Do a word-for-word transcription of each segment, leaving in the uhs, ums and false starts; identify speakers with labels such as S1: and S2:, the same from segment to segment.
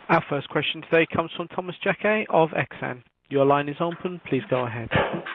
S1: Our first question today comes from Thomas Jacquet of Exane. Your line is open. Please go ahead.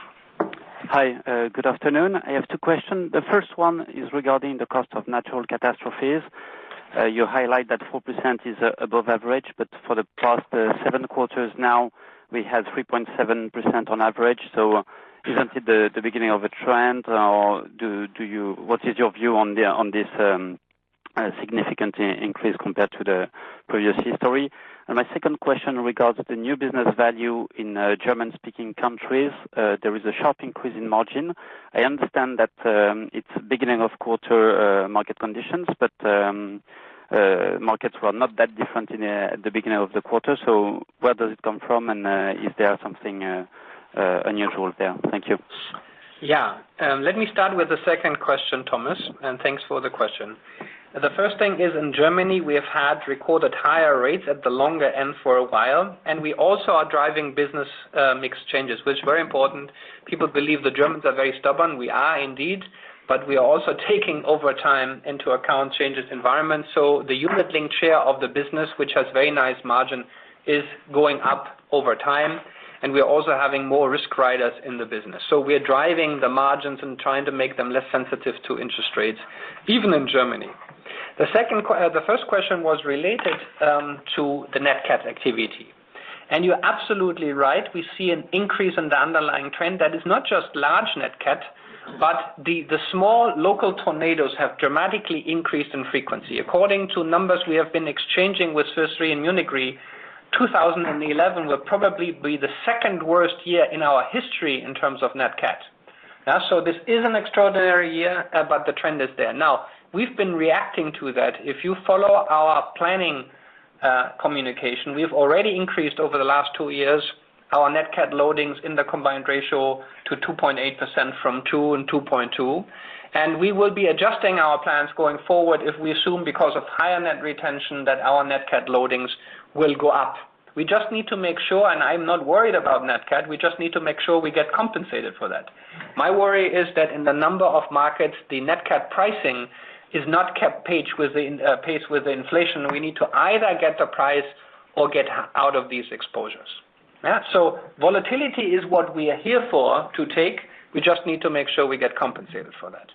S2: Hi, uh, good afternoon. I have two questions. The first one is regarding the cost of natural catastrophes. Uh, you highlight that four percent is uh, above average, but for the past uh, seven quarters now, we had three point seven percent on average. So uh, isn't it the, the beginning of a trend, or do, do you, what is your view on, the, on this um, uh, significant I- increase compared to the previous history? And my second question regards the new business value in uh, German-speaking countries. Uh, there is a sharp increase in margin. I understand that um, it's beginning of quarter uh, market conditions, but um, uh, markets were not that different in, uh, at the beginning of the quarter. So where does it come from, and uh, is there something uh, uh, unusual there? Thank you.
S3: Yeah, um, let me start with the second question, Thomas, and thanks for the question. The first thing is, in Germany, we have had recorded higher rates at the longer end for a while, and we also are driving business uh, mix changes, which is very important. People believe the Germans are very stubborn. We are indeed, but we are also taking over time into account changes in environment. So the unit-linked share of the business, which has very nice margin, is going up over time, and we are also having more risk riders in the business. So we are driving the margins and trying to make them less sensitive to interest rates, even in Germany. The second, uh, the first question was related um, to the net cat activity. And you're absolutely right. We see an increase in the underlying trend that is not just large net cat, but the, the small local tornadoes have dramatically increased in frequency. According to numbers we have been exchanging with Swiss Re and Munich Re, two thousand eleven will probably be the second worst year in our history in terms of net cat. Yeah, so this is an extraordinary year, uh, but the trend is there. Now, we've been reacting to that. If you follow our planning uh, communication, we've already increased over the last two years our net cat loadings in the combined ratio to two point eight percent from two and two point two. And we will be adjusting our plans going forward if we assume, because of higher net retention, that our net cat loadings will go up. We just need to make sure, and I'm not worried about net cat, we just need to make sure we get compensated for that. My worry is that in the number of markets, the net cat pricing is not kept pace with the uh, pace with the inflation. We need to either get the price or get out of these exposures. Yeah? So volatility is what we are here for to take. We just need to make sure we get compensated for that.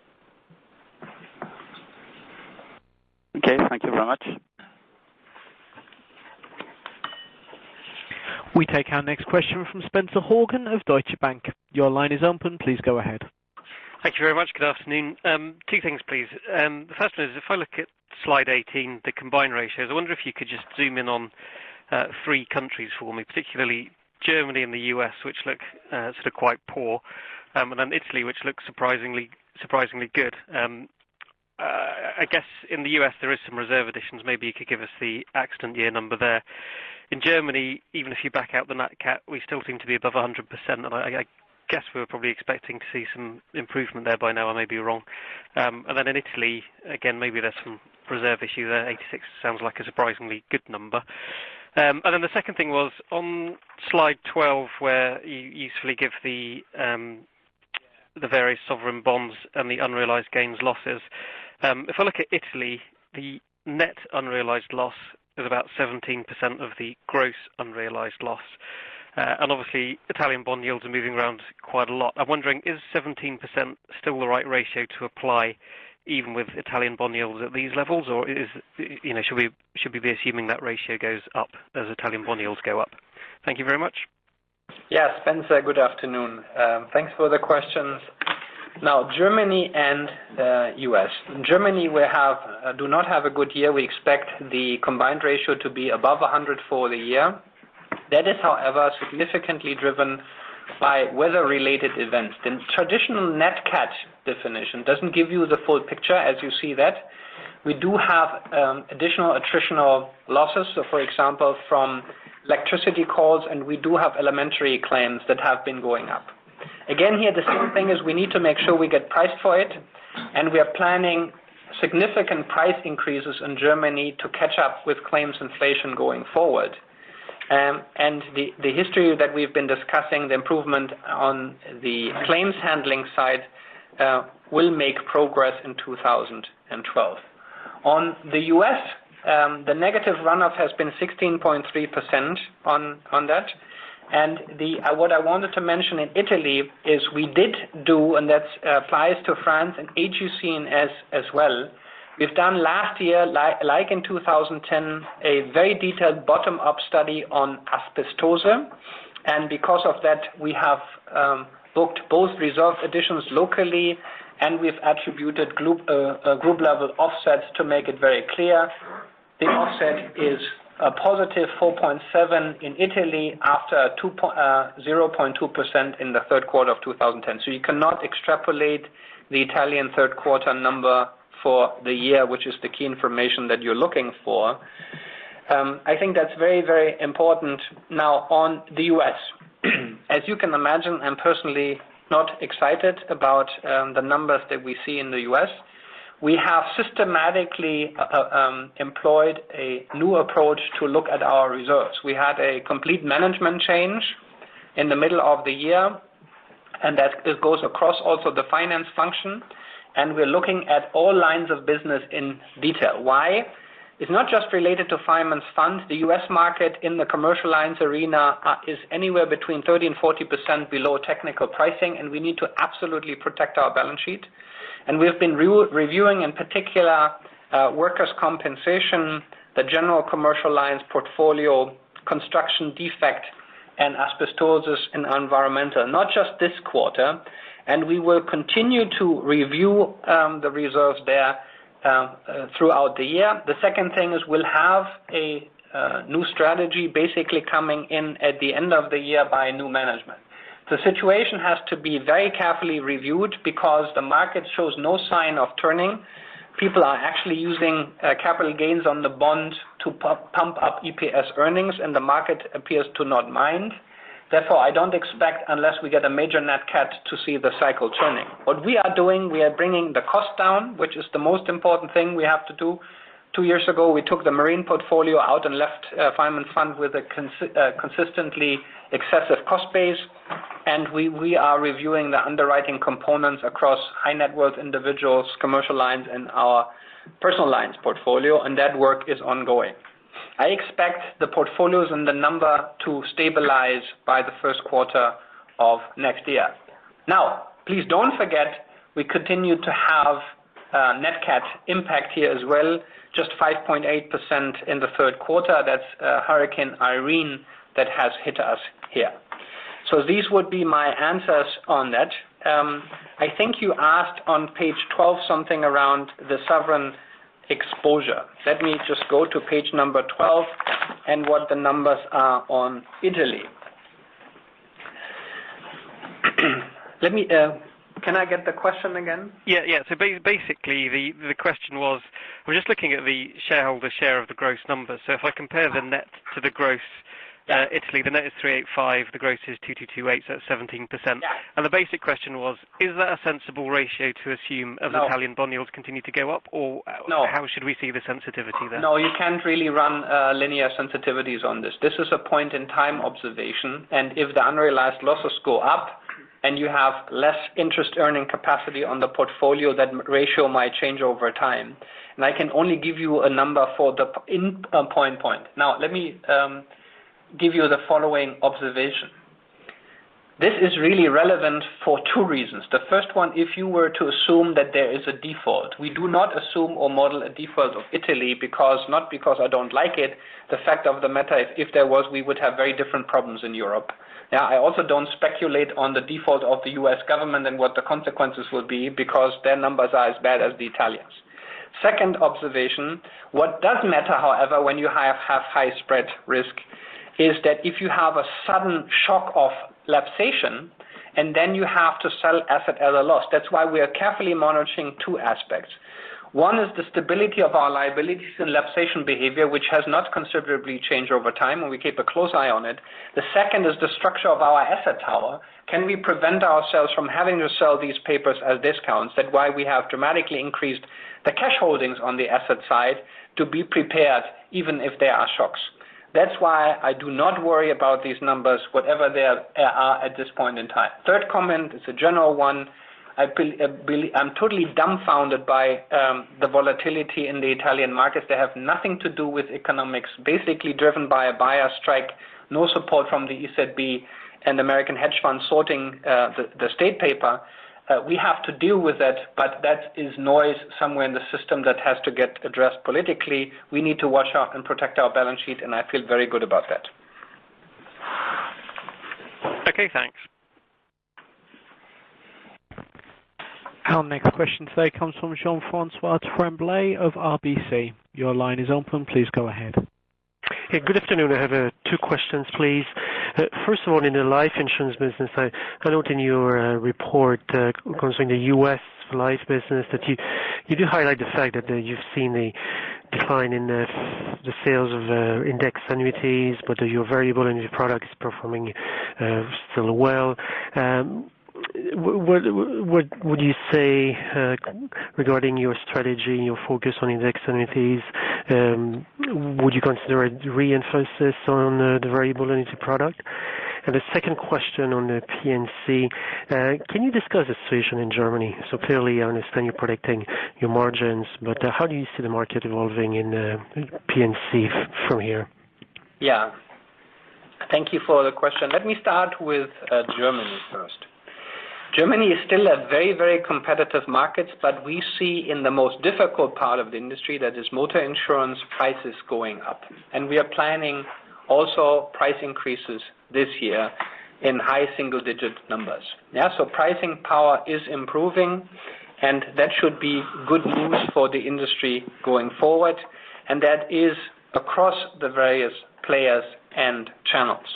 S2: Okay, thank you very much.
S1: We take our next question from Spencer Horgan of Deutsche Bank. Your line is open. Please go ahead.
S4: Thank you very much. Good afternoon. Um, two things, please. Um, the first one is, if I look at slide eighteen, the combined ratios, I wonder if you could just zoom in on uh, three countries for me, particularly Germany and the U S, which look uh, sort of quite poor, um, and then Italy, which looks surprisingly surprisingly good. Um, uh, I guess in the U S there is some reserve additions. Maybe you could give us the accident year number there. In Germany, even if you back out the Nat Cat, we still seem to be above one hundred percent, and I, I guess we were probably expecting to see some improvement there by now. I may be wrong. Um, and then in Italy, again, maybe there's some reserve issue there. eighty-six sounds like a surprisingly good number. Um, and then the second thing was on slide twelve, where you usefully give the um, the various sovereign bonds and the unrealised gains losses. Um, if I look at Italy, the net unrealised loss is about seventeen percent of the gross unrealised loss. Uh, and obviously, Italian bond yields are moving around quite a lot. I'm wondering, is seventeen percent still the right ratio to apply, even with Italian bond yields at these levels, or is you know should we should we be assuming that ratio goes up as Italian bond yields go up? Thank you very much.
S3: Yeah, Spencer, good afternoon. Um, thanks for the questions. Now, Germany and uh, U S. In Germany, we have uh, do not have a good year. We expect the combined ratio to be above one hundred for the year. That is, however, significantly driven by weather-related events. The traditional net cat definition doesn't give you the full picture, as you see that. We do have um, additional attritional losses, so for example, from electricity calls, and we do have elementary claims that have been going up. Again, here the same thing is we need to make sure we get priced for it, and we are planning significant price increases in Germany to catch up with claims inflation going forward. Um, and the, the history that we've been discussing, the improvement on the claims handling side, uh, will make progress in two thousand twelve. On the U S um, the negative runoff has been sixteen point three percent on, on that. And the, uh, what I wanted to mention in Italy is we did do, and that uh, applies to France and A G C as, as well. We've done last year, like, like in two thousand ten, a very detailed bottom-up study on asbestos. And because of that, we have um, booked both reserve additions locally, and we've attributed group, uh, uh, group-level offsets to make it very clear. The offset is a positive four point seven in Italy after zero point two percent in the third quarter of two thousand ten. So you cannot extrapolate the Italian third quarter number for the year, which is the key information that you're looking for. Um, I think that's very, very important. Now, on the U S, as you can imagine, I'm personally not excited about um, the numbers that we see in the U S. We have systematically uh, um, employed a new approach to look at our reserves. We had a complete management change in the middle of the year, and that it goes across also the finance function, and we're looking at all lines of business in detail. Why? It's not just related to Fireman's Fund. The U S market in the commercial lines arena uh, is anywhere between thirty and forty percent below technical pricing, and we need to absolutely protect our balance sheet. And we've been re reviewing in particular uh, workers' compensation, the general commercial lines portfolio, construction defect, and asbestosis and environmental, not just this quarter. And we will continue to review um, the reserves there uh, uh, throughout the year. The second thing is we'll have a uh, new strategy basically coming in at the end of the year by new management. The situation has to be very carefully reviewed because the market shows no sign of turning. People are actually using uh, capital gains on the bond to pump up E P S earnings, and the market appears to not mind. Therefore, I don't expect, unless we get a major nat cat, to see the cycle turning. What we are doing, we are bringing the cost down, which is the most important thing we have to do. Two years ago, we took the marine portfolio out and left uh, Fireman's Fund with a cons uh, consistently excessive cost base, and we, we are reviewing the underwriting components across high net worth individuals, commercial lines, and our personal lines portfolio, and that work is ongoing. I expect the portfolios and the number to stabilize by the first quarter of next year. Now, please don't forget, we continue to have uh, net cat impact here as well, just five point eight percent in the third quarter. That's uh, Hurricane Irene that has hit us here. So these would be my answers on that. Um, I think you asked on page twelve something around the sovereign exposure. Let me just go to page number twelve and what the numbers are on Italy. Let me, uh, can I get the question again?
S4: Yeah, yeah. So ba basically the, the question was, we're just looking at the shareholder share of the gross numbers. So if I compare the net to the gross,
S3: Yeah.
S4: Uh, Italy, the net is three eighty-five, the gross is two two two eight, so that's seventeen percent.
S3: Yeah.
S4: And the basic question was, is that a sensible ratio to assume as
S3: No.
S4: Italian bond yields continue to go up, or
S3: No.
S4: how should we see the sensitivity there?
S3: No, you can't really run uh, linear sensitivities on this. This is a point-in-time observation, and if the unrealized losses go up and you have less interest-earning capacity on the portfolio, that ratio might change over time. And I can only give you a number for the in uh, point point. Now, let me Um, give you the following observation. This is really relevant for two reasons. The first one, if you were to assume that there is a default, we do not assume or model a default of Italy, because not because I don't like it. The fact of the matter is, if there was, we would have very different problems in Europe. Yeah, I also don't speculate on the default of the U S government and what the consequences will be, because their numbers are as bad as the Italians. Second observation, what does matter, however, when you have, have high spread risk, is that if you have a sudden shock of lapsation, and then you have to sell asset at a loss. That's why we are carefully monitoring two aspects. One is the stability of our liabilities and lapsation behavior, which has not considerably changed over time, and we keep a close eye on it. The second is the structure of our asset tower. Can we prevent ourselves from having to sell these papers as discounts? That's why we have dramatically increased the cash holdings on the asset side to be prepared, even if there are shocks. That's why I do not worry about these numbers, whatever they are at this point in time. Third comment is a general one. I believe, I'm totally dumbfounded by um, the volatility in the Italian markets. They have nothing to do with economics, basically driven by a buyer strike, no support from the E C B and American hedge funds sorting uh, the, the state paper. Uh, we have to deal with that, but that is noise somewhere in the system that has to get addressed politically. We need to watch out and protect our balance sheet, and I feel very good about that.
S4: Okay, thanks.
S1: Our next question today comes from Jean-Francois Tremblay of R B C. Your line is open. Please go ahead.
S5: Hey, good afternoon. I have uh, two questions, please. Uh, first of all, in the life insurance business, I, I note in your uh, report uh, concerning the U S life business that you, you do highlight the fact that uh, you've seen a decline in uh, the sales of uh, index annuities, but uh, your variable annuity product is performing uh, still well. Um, What, what would you say uh, regarding your strategy, your focus on index annuities? Um, would you consider a re-emphasis on uh, the variable annuity product? And the second question on the P and C, uh, can you discuss the situation in Germany? So clearly I understand you're protecting your margins, but uh, how do you see the market evolving in uh, P and C f- from here?
S3: Yeah, thank you for the question. Let me start with uh, Germany first. Germany is still a very, very competitive market, but we see in the most difficult part of the industry, that is motor insurance, prices going up. And we are planning also price increases this year in high single-digit numbers. Yeah, so pricing power is improving, and that should be good news for the industry going forward, and that is across the various players and channels.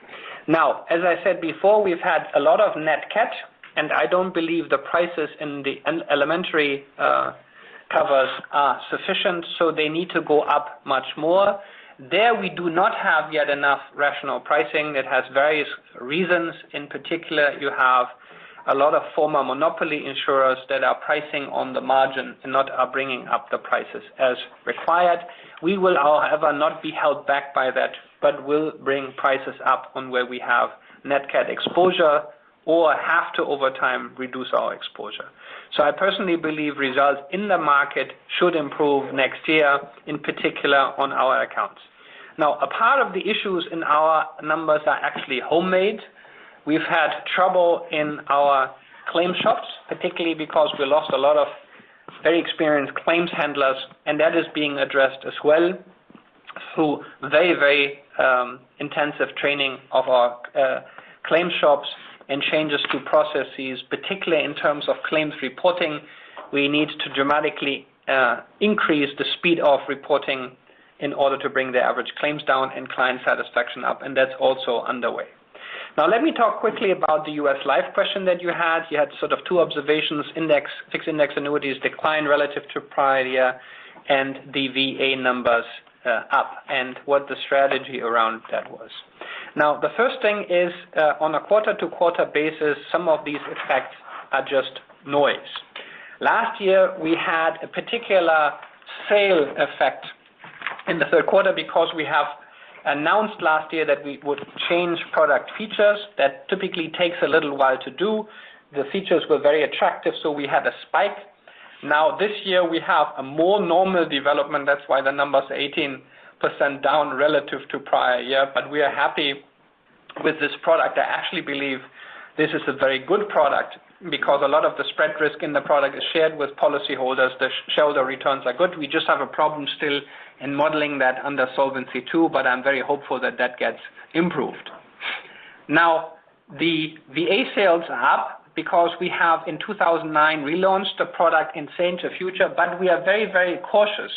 S3: Now, as I said before, we've had a lot of net cat, and I don't believe the prices in the elementary uh, covers are sufficient, so they need to go up much more. There we do not have yet enough rational pricing. It has various reasons. In particular, you have a lot of former monopoly insurers that are pricing on the margin and not are bringing up the prices as required. We will, however, not be held back by that, but will bring prices up on where we have net cat exposure, or have to, over time, reduce our exposure. So I personally believe results in the market should improve next year, in particular on our accounts. Now, a part of the issues in our numbers are actually homemade. We've had trouble in our claim shops, particularly because we lost a lot of very experienced claims handlers, and that is being addressed as well through very, very um, intensive training of our uh, claim shops and changes to processes, particularly in terms of claims reporting. We need to dramatically uh, increase the speed of reporting in order to bring the average claims down and client satisfaction up, and that's also underway. Now let me talk quickly about the U S life question that you had. You had sort of two observations: index, fixed index annuities decline relative to prior year, and the V A numbers uh, up, and what the strategy around that was. Now, the first thing is, uh, on a quarter-to-quarter basis, some of these effects are just noise. Last year, we had a particular sale effect in the third quarter because we have announced last year that we would change product features. That typically takes a little while to do. The features were very attractive, so we had a spike. Now, this year, we have a more normal development. That's why the numbers are eighteen percent down relative to prior year, but we are happy with this product. I actually believe this is a very good product because a lot of the spread risk in the product is shared with policyholders. The shareholder returns are good. We just have a problem still in modeling that under Solvency two, but I'm very hopeful that that gets improved. Now, the V A sales are up because we have in two thousand nine relaunched the product in Change the Future, but we are very, very cautious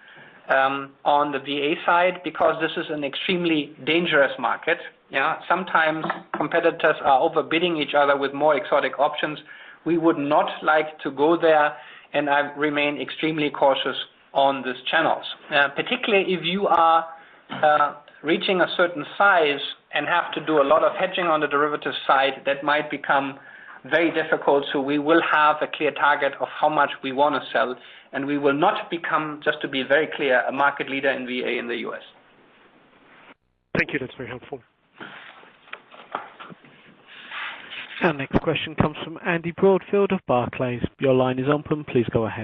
S3: Um, on the V A side because this is an extremely dangerous market. Yeah, sometimes competitors are overbidding each other with more exotic options. We would not like to go there, and I remain extremely cautious on these channels, uh, particularly if you are uh, reaching a certain size and have to do a lot of hedging on the derivative side. That might become very difficult, so we will have a clear target of how much we want to sell, and we will not become, just to be very clear, a market leader in V A in the U S.
S5: Thank you, that's very helpful.
S1: Our next question comes from Andy Broadfield of Barclays. Your line is open. Please go ahead.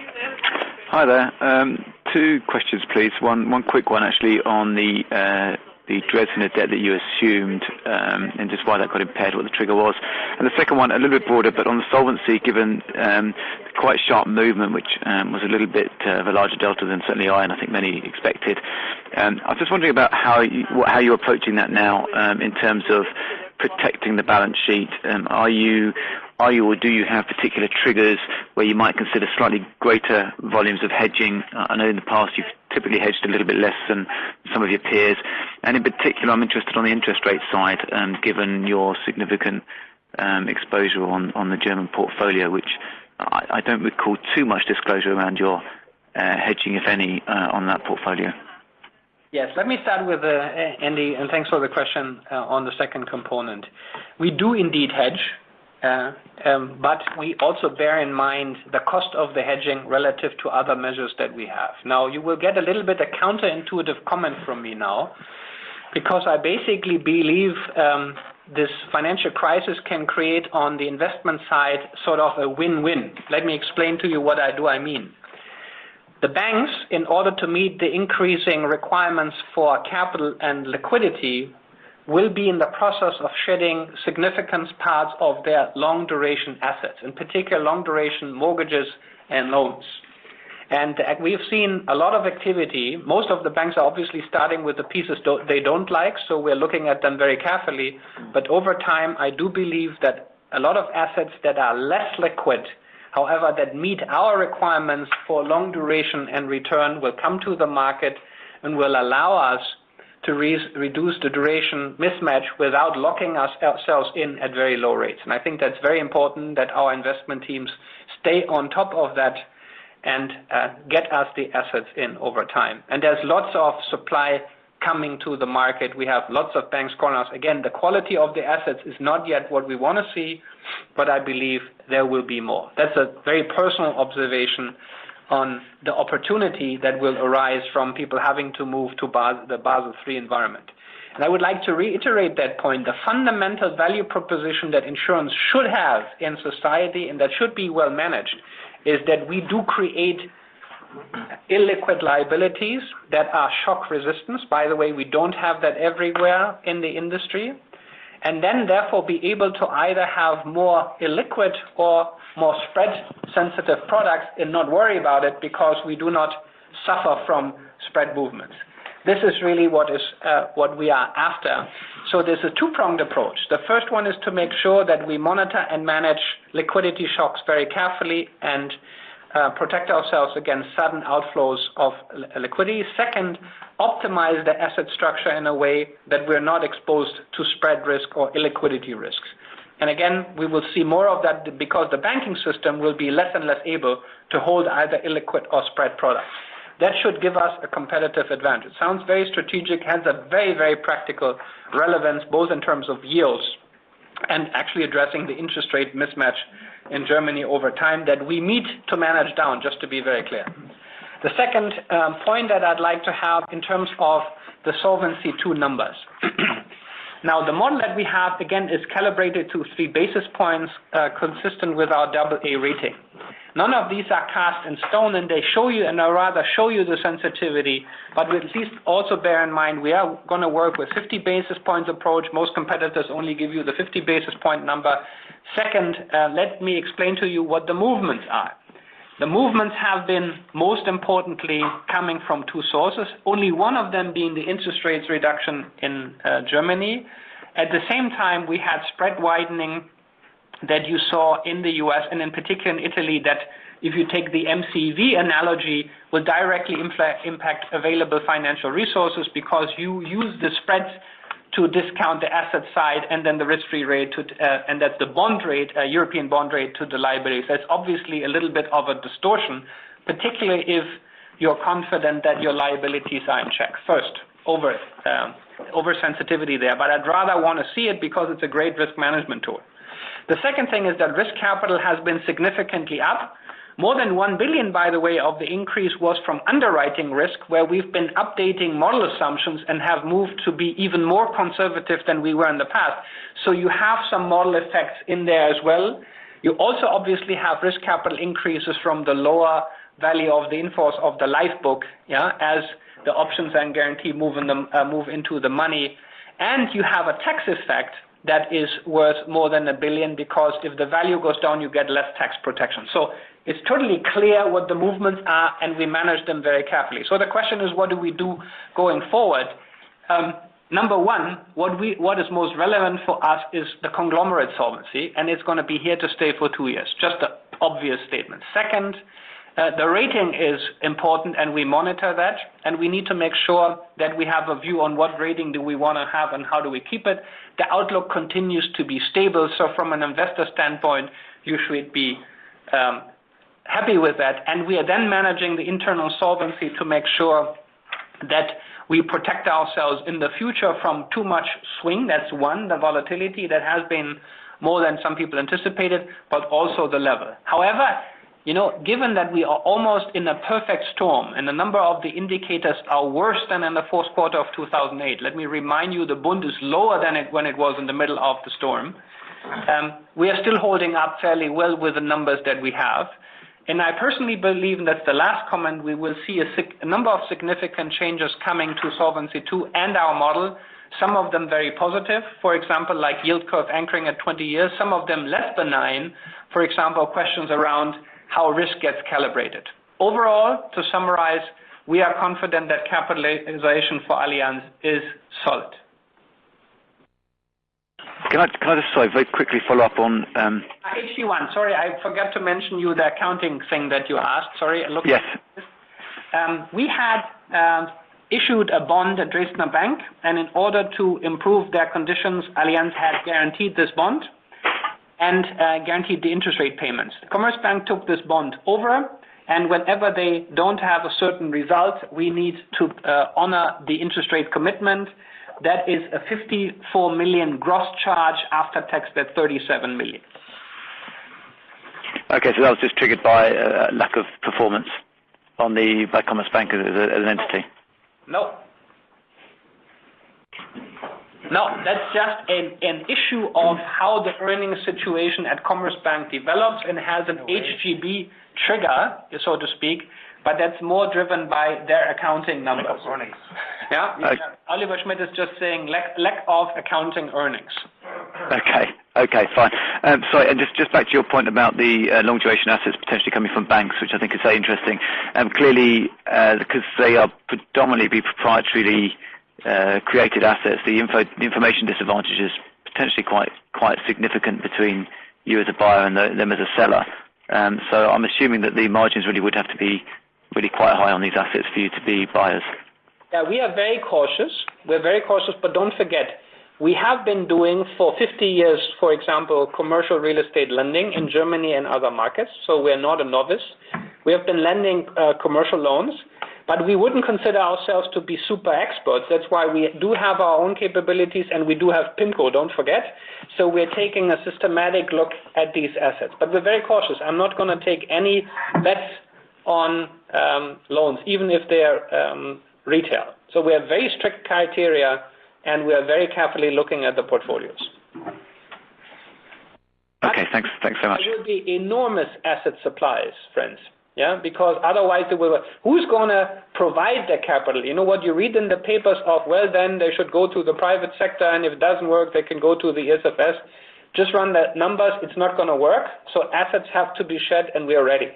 S6: Hi there. Um, two questions, please. One, one quick one, actually, on the uh, the Dresdner debt that you assumed, um, and just why that got impaired, what the trigger was. And the second one, a little bit broader, but on the solvency, given um, quite sharp movement, which um, was a little bit uh, of a larger delta than certainly I and I think many expected. Um, I was just wondering about how you, how you're approaching that now um, in terms of protecting the balance sheet. Um, are you Are you or do you have particular triggers where you might consider slightly greater volumes of hedging? Uh, I know in the past you've typically hedged a little bit less than some of your peers. And in particular, I'm interested on the interest rate side, um, given your significant um, exposure on, on the German portfolio, which I, I don't recall too much disclosure around your uh, hedging, if any, uh, on that portfolio.
S3: Yes, let me start with uh, Andy, and thanks for the question uh, on the second component. We do indeed hedge. Uh, um, but we also bear in mind the cost of the hedging relative to other measures that we have. Now, you will get a little bit a counterintuitive comment from me now, because I basically believe um, this financial crisis can create on the investment side sort of a win-win. Let me explain to you what I do I mean. The banks, in order to meet the increasing requirements for capital and liquidity, will be in the process of shedding significant parts of their long-duration assets, in particular long-duration mortgages and loans. And we've seen a lot of activity. Most of the banks are obviously starting with the pieces they don't like, so we're looking at them very carefully. But over time, I do believe that a lot of assets that are less liquid, however, that meet our requirements for long duration and return, will come to the market and will allow us to re reduce the duration mismatch without locking us ourselves in at very low rates. And I think that's very important that our investment teams stay on top of that and uh, get us the assets in over time. And there's lots of supply coming to the market. We have lots of banks calling us. Again, the quality of the assets is not yet what we want to see, but I believe there will be more. That's a very personal observation on the opportunity that will arise from people having to move to Basel, the Basel three environment. And I would like to reiterate that point. The fundamental value proposition that insurance should have in society and that should be well managed is that we do create illiquid liabilities that are shock resistant. By the way, we don't have that everywhere in the industry. And then therefore be able to either have more illiquid or more spread-sensitive products and not worry about it because we do not suffer from spread movements. This is really what is uh, what we are after. So there's a two-pronged approach. The first one is to make sure that we monitor and manage liquidity shocks very carefully and uh, protect ourselves against sudden outflows of liquidity. Second, optimize the asset structure in a way that we're not exposed to spread risk or illiquidity risks. And again, we will see more of that because the banking system will be less and less able to hold either illiquid or spread products. That should give us a competitive advantage. Sounds very strategic, has a very, very practical relevance, both in terms of yields and actually addressing the interest rate mismatch in Germany over time that we need to manage down, just to be very clear. The second um, point that I'd like to have in terms of the Solvency two numbers. Now, the model that we have, again, is calibrated to three basis points uh, consistent with our double A rating. None of these are cast in stone, and they show you, and I rather show you the sensitivity, but at least also bear in mind we are going to work with fifty basis points approach. Most competitors only give you the fifty basis point number. Second, uh, let me explain to you what the movements are. The movements have been, most importantly, coming from two sources, only one of them being the interest rates reduction in uh, Germany. At the same time, we had spread widening that you saw in the U S and in particular in Italy that, if you take the M C V analogy, will directly impact available financial resources because you use the spreads to discount the asset side and then the risk-free rate, to, uh, and that's the bond rate, uh, European bond rate to the liabilities. That's obviously a little bit of a distortion, particularly if you're confident that your liabilities are in check. First, over, um, over sensitivity there, but I'd rather want to see it because it's a great risk management tool. The second thing is that risk capital has been significantly up More than one billion, by the way, of the increase was from underwriting risk, where we've been updating model assumptions and have moved to be even more conservative than we were in the past. So you have some model effects in there as well. You also obviously have risk capital increases from the lower value of the in-force of the life book, yeah, as the options and guarantee move, in the, uh, move into the money. And you have a tax effect that is worth more than a billion, because if the value goes down, you get less tax protection. So it's totally clear what the movements are, and we manage them very carefully. So the question is, what do we do going forward? Um, number one, what, we, what is most relevant for us is the conglomerate solvency, and it's going to be here to stay for two years. Just an obvious statement. Second, Uh, the rating is important, and we monitor that, and we need to make sure that we have a view on what rating do we want to have and how do we keep it. The outlook continues to be stable, so from an investor standpoint, you should be um, happy with that. And we are then managing the internal solvency to make sure that we protect ourselves in the future from too much swing. That's one, the volatility that has been more than some people anticipated, but also the level. However, you know, given that we are almost in a perfect storm and a number of the indicators are worse than in the fourth quarter of two thousand eight, let me remind you, the Bund is lower than it when it was in the middle of the storm. Um, we are still holding up fairly well with the numbers that we have. And I personally believe, and that's the last comment, we will see a, a number of significant changes coming to Solvency two and our model, some of them very positive, for example, like yield curve anchoring at twenty years, some of them less benign, for example, questions around how risk gets calibrated. Overall, to summarize, we are confident that capitalization for Allianz is solid.
S6: Can I, can I just sorry, very quickly follow up on... Um...
S3: H G one, sorry, I forgot to mention you the accounting thing that you asked. Sorry. Look
S6: yes.
S3: Um, we had uh, issued a bond at Dresdner Bank, and in order to improve their conditions, Allianz had guaranteed this bond and uh, guaranteed the interest rate payments. The Commerzbank took this bond over, and whenever they don't have a certain result, we need to uh, honor the interest rate commitment. That is a fifty-four million gross charge after tax, that's thirty-seven million.
S6: Okay, so that was just triggered by a uh, lack of performance on the by Commerzbank as, as an entity?
S3: No. No, that's just an, an issue of how the earnings situation at Commerzbank develops and has an H G B trigger, so to speak, but that's more driven by their accounting numbers. Lack of earnings. Yeah, okay. Oliver Schmidt is just saying lack, lack of accounting earnings.
S6: Okay, okay, fine. Um, sorry, and just, just back to your point about the uh, long duration assets potentially coming from banks, which I think is very interesting. Um, clearly, uh, because they are predominantly proprietarily Uh, created assets, the, info, the information disadvantage is potentially quite quite significant between you as a buyer and the, them as a seller. Um, so I'm assuming that the margins really would have to be really quite high on these assets for you to be buyers.
S3: Yeah, we are very cautious. We're very cautious, but don't forget, we have been doing for fifty years, for example, commercial real estate lending in Germany and other markets, so we're not a novice. We have been lending uh, commercial loans, but we wouldn't consider ourselves to be super experts. That's why we do have our own capabilities, and we do have PIMCO, don't forget. So we're taking a systematic look at these assets. But we're very cautious. I'm not going to take any bets on um, loans, even if they're um, retail. So we have very strict criteria, and we are very carefully looking at the portfolios.
S6: Okay, thanks, thanks so much.
S3: There will be enormous asset supplies, friends. Yeah, because otherwise they will, who's going to provide the capital? You know what you read in the papers of, well, then they should go to the private sector, and if it doesn't work, they can go to the S F S. Just run the numbers. It's not going to work. So assets have to be shed, and we are ready.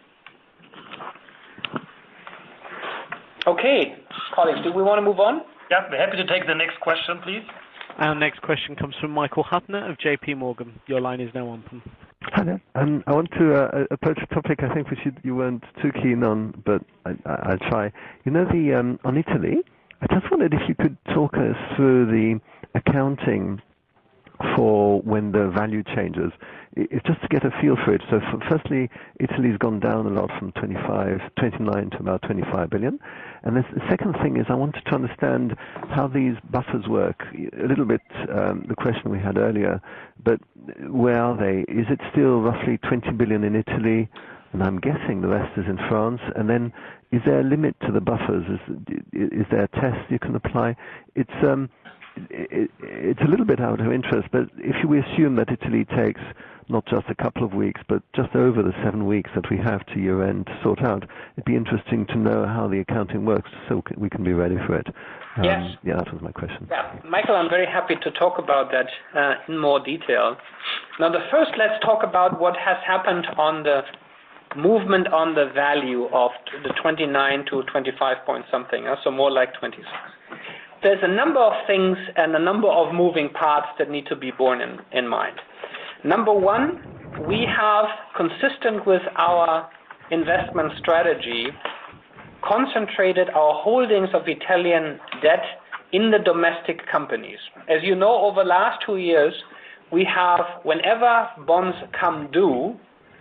S3: Okay, colleagues, do we want to move on?
S7: Yeah, we're happy to take the next question, please.
S1: Our next question comes from Michael Huttner of J P Morgan. Your line is now open.
S8: Hi there. Um, I want to uh, approach a topic I think which you, you weren't too keen on, but I, I, I'll try. You know, the um, on Italy, I just wondered if you could talk us through the accounting for when the value changes. It's just to get a feel for it. So for, firstly, Italy's gone down a lot from twenty-five, twenty-nine to about twenty-five billion. And the second thing is I wanted to understand how these buffers work. A little bit um, the question we had earlier, but where are they? Is it still roughly twenty billion in Italy? and I'm guessing the rest is in France. And then, is there a limit to the buffers? Is, is there a test you can apply? It's um, it, it's a little bit out of interest, but if we assume that Italy takes not just a couple of weeks, but just over the seven weeks that we have to year end to sort out, it'd be interesting to know how the accounting works so we can be ready for it. Um,
S3: yes.
S8: Yeah, that was my question.
S3: Yeah, Michael, I'm very happy to talk about that uh, in more detail. Now, the first, let's talk about what has happened on the movement on the value of the twenty-nine to twenty-five point something, uh, so more like twenty-six. There's a number of things and a number of moving parts that need to be borne in, in mind. Number one, we have, consistent with our investment strategy, concentrated our holdings of Italian debt in the domestic companies. As you know, over the last two years, we have, whenever bonds come due,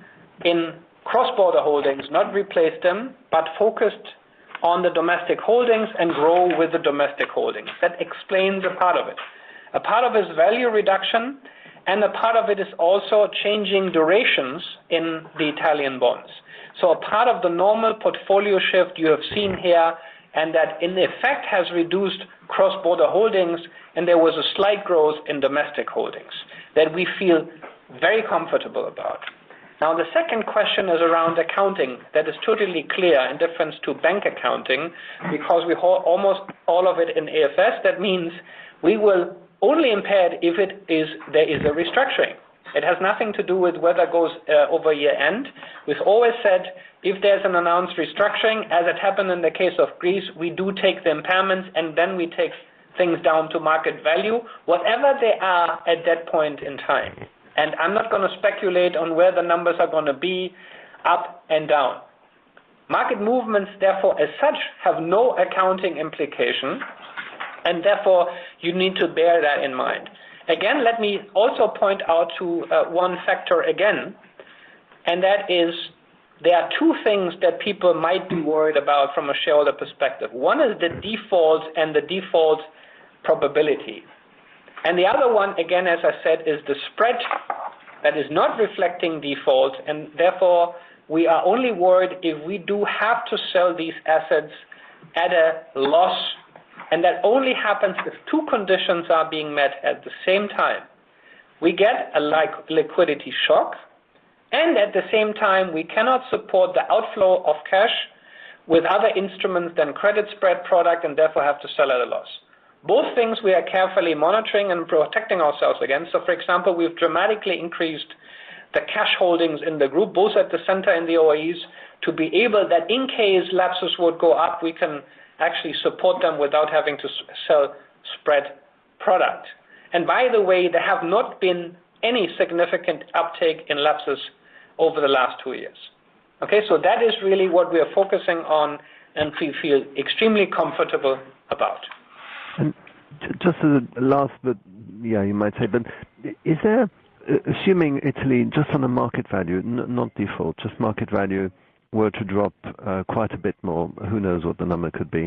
S3: in cross-border holdings, not replaced them, but focused on the domestic holdings and grow with the domestic holdings. That explains a part of it. A part of it is value reduction, and a part of it is also changing durations in the Italian bonds. So a part of the normal portfolio shift you have seen here, and that in effect has reduced cross-border holdings, and there was a slight growth in domestic holdings that we feel very comfortable about. Now, the second question is around accounting. That is totally clear in difference to bank accounting, because we hold almost all of it in A F S. That means we will only impair it if it is there is a restructuring. It has nothing to do with whether it goes uh, over year end. We've always said if there's an announced restructuring, as it happened in the case of Greece, we do take the impairments and then we take things down to market value, whatever they are at that point in time. And I'm not going to speculate on where the numbers are going to be up and down. Market movements, therefore, as such, have no accounting implication, and therefore you need to bear that in mind. Again, let me also point out to uh, one factor again, and that is there are two things that people might be worried about from a shareholder perspective. One is the default and the default probability. And the other one, again, as I said, is the spread that is not reflecting default, and therefore we are only worried if we do have to sell these assets at a loss, and that only happens if two conditions are being met at the same time. We get a like liquidity shock, and at the same time we cannot support the outflow of cash with other instruments than credit spread product, and therefore have to sell at a loss. Both things we are carefully monitoring and protecting ourselves against. So, for example, we've dramatically increased the cash holdings in the group, both at the center and the O A Es, to be able that in case lapses would go up, we can actually support them without having to sell spread product. And by the way, there have not been any significant uptake in lapses over the last two years. Okay, so that is really what we are focusing on and we feel extremely comfortable about.
S8: And just as a last, but yeah, you might say, but is there, assuming Italy, just on a market value, n- not default, just market value, were to drop uh, quite a bit more, who knows what the number could be,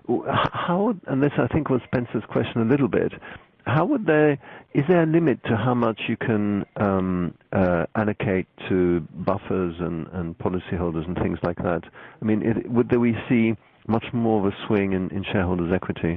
S8: how, and this I think was Spencer's question a little bit, how would there, is there a limit to how much you can um, uh, allocate to buffers and, and policyholders and things like that? I mean, it, would there we see much more of a swing in, in shareholders' equity?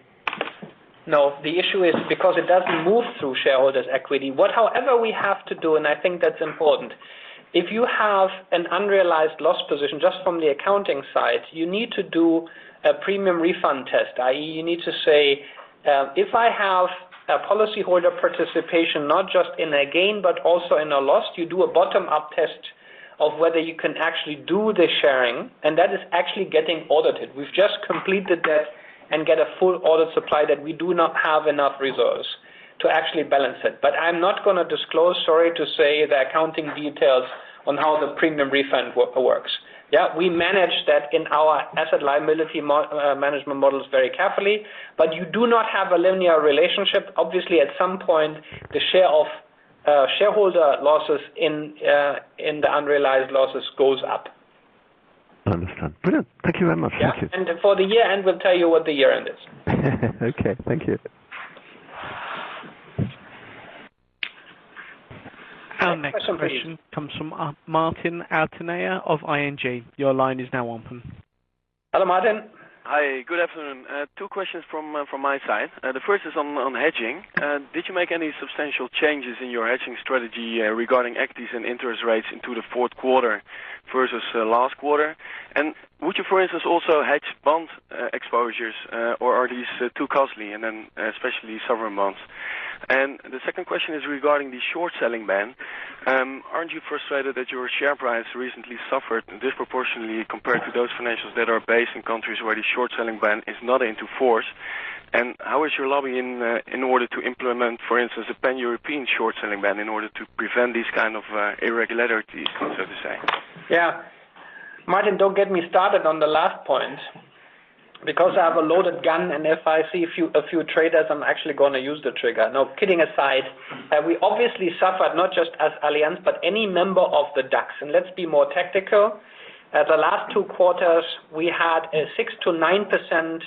S3: No, the issue is because it doesn't move through shareholders' equity. What, however, we have to do, and I think that's important, if you have an unrealized loss position just from the accounting side, you need to do a premium refund test, that is you need to say, uh, if I have a policyholder participation not just in a gain but also in a loss, you do a bottom-up test of whether you can actually do the sharing, and that is actually getting audited. We've just completed that and get a full audit supply that we do not have enough reserves to actually balance it. But I'm not going to disclose, sorry to say, the accounting details on how the premium refund works. Yeah, we manage that in our asset liability mo- uh, management models very carefully, but you do not have a linear relationship. Obviously, at some point, the share of uh, shareholder losses in uh, in the unrealized losses goes up.
S8: I understand. Brilliant. Thank you very much.
S3: Yeah.
S8: Thank you.
S3: And for the year end, we'll tell you what the year end is.
S8: Okay. Thank you.
S1: Our next question, question comes from uh, Martin Altenaer of I N G. Your line is now open.
S3: Hello, Martin.
S9: Hi, good afternoon. Uh, two questions from uh, from my side. Uh, the first is on, on hedging. Uh, did you make any substantial changes in your hedging strategy uh, regarding equities and interest rates into the fourth quarter versus uh, last quarter? And would you, for instance, also hedge bond uh, exposures, uh, or are these uh, too costly, and then uh, especially sovereign bonds? And the second question is regarding the short-selling ban. Um, aren't you frustrated that your share price recently suffered disproportionately compared to those financials that are based in countries where the short-selling ban is not into force? And how is your lobby in uh, in order to implement, for instance, a pan-European short-selling ban in order to prevent these kind of uh, irregularities, so to say?
S3: Yeah. Martin, don't get me started on the last point, because I have a loaded gun, and if I see a few, a few traders, I'm actually going to use the trigger. No, kidding aside, uh, we obviously suffered, not just as Allianz, but any member of the DAX. And let's be more tactical. Uh, the last two quarters, we had a six to nine percent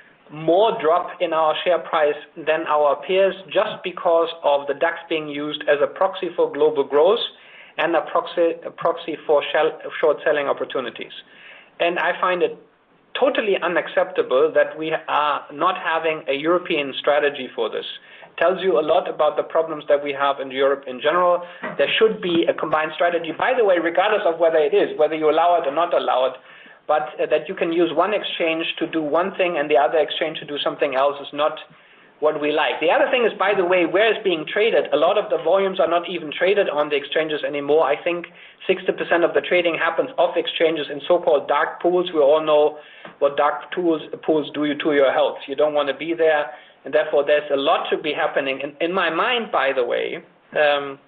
S3: more drop in our share price than our peers, just because of the DAX being used as a proxy for global growth and a proxy, a proxy for short selling opportunities. And I find it totally unacceptable that we are not having a European strategy for this. Tells you a lot about the problems that we have in Europe in general. There should be a combined strategy, by the way, regardless of whether it is, whether you allow it or not allow it, but uh, that you can use one exchange to do one thing and the other exchange to do something else is not what we like. The other thing is, by the way, where it's being traded. A lot of the volumes are not even traded on the exchanges anymore. I think sixty percent of the trading happens off exchanges in so-called dark pools. We all know what dark pools, pools do you to your health. You don't want to be there, and therefore there's a lot to be happening. In, in my mind, by the way, um,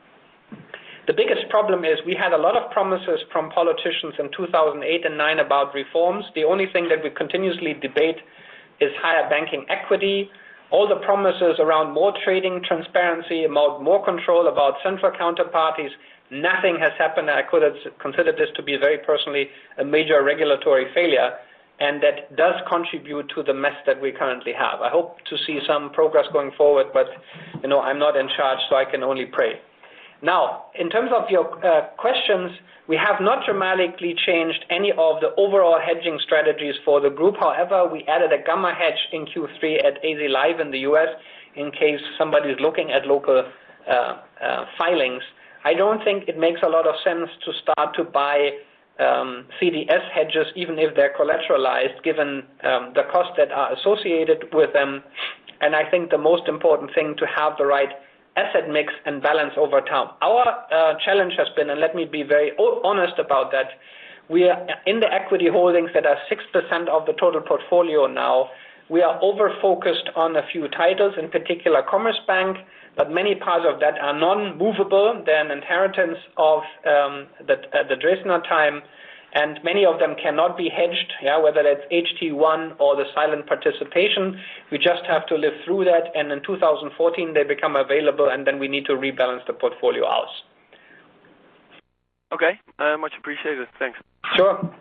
S3: the biggest problem is we had a lot of promises from politicians in two thousand eight and nine about reforms. The only thing that we continuously debate is higher banking equity. All the promises around more trading transparency, about more control, about central counterparties, nothing has happened. I could have considered this to be very personally a major regulatory failure, and that does contribute to the mess that we currently have. I hope to see some progress going forward, but you know, I'm not in charge, so I can only pray. Now, in terms of your uh, questions, we have not dramatically changed any of the overall hedging strategies for the group. However, we added a gamma hedge in Q three at A Z Live in the U S in case somebody is looking at local uh, uh, filings. I don't think it makes a lot of sense to start to buy um, C D S hedges, even if they're collateralized, given um, the costs that are associated with them. And I think the most important thing to have the right asset mix and balance over time. Our uh, challenge has been, and let me be very honest about that, we are in the equity holdings that are six percent of the total portfolio now. We are over-focused on a few titles, in particular Commerzbank, but many parts of that are non-movable. They're an inheritance of um, the, uh, the Dresdner time, and many of them cannot be hedged, yeah, whether that's H T one or the silent participation. We just have to live through that, and in two thousand fourteen they become available, and then we need to rebalance the portfolio out.
S9: Okay, uh, much appreciated. Thanks.
S3: Sure.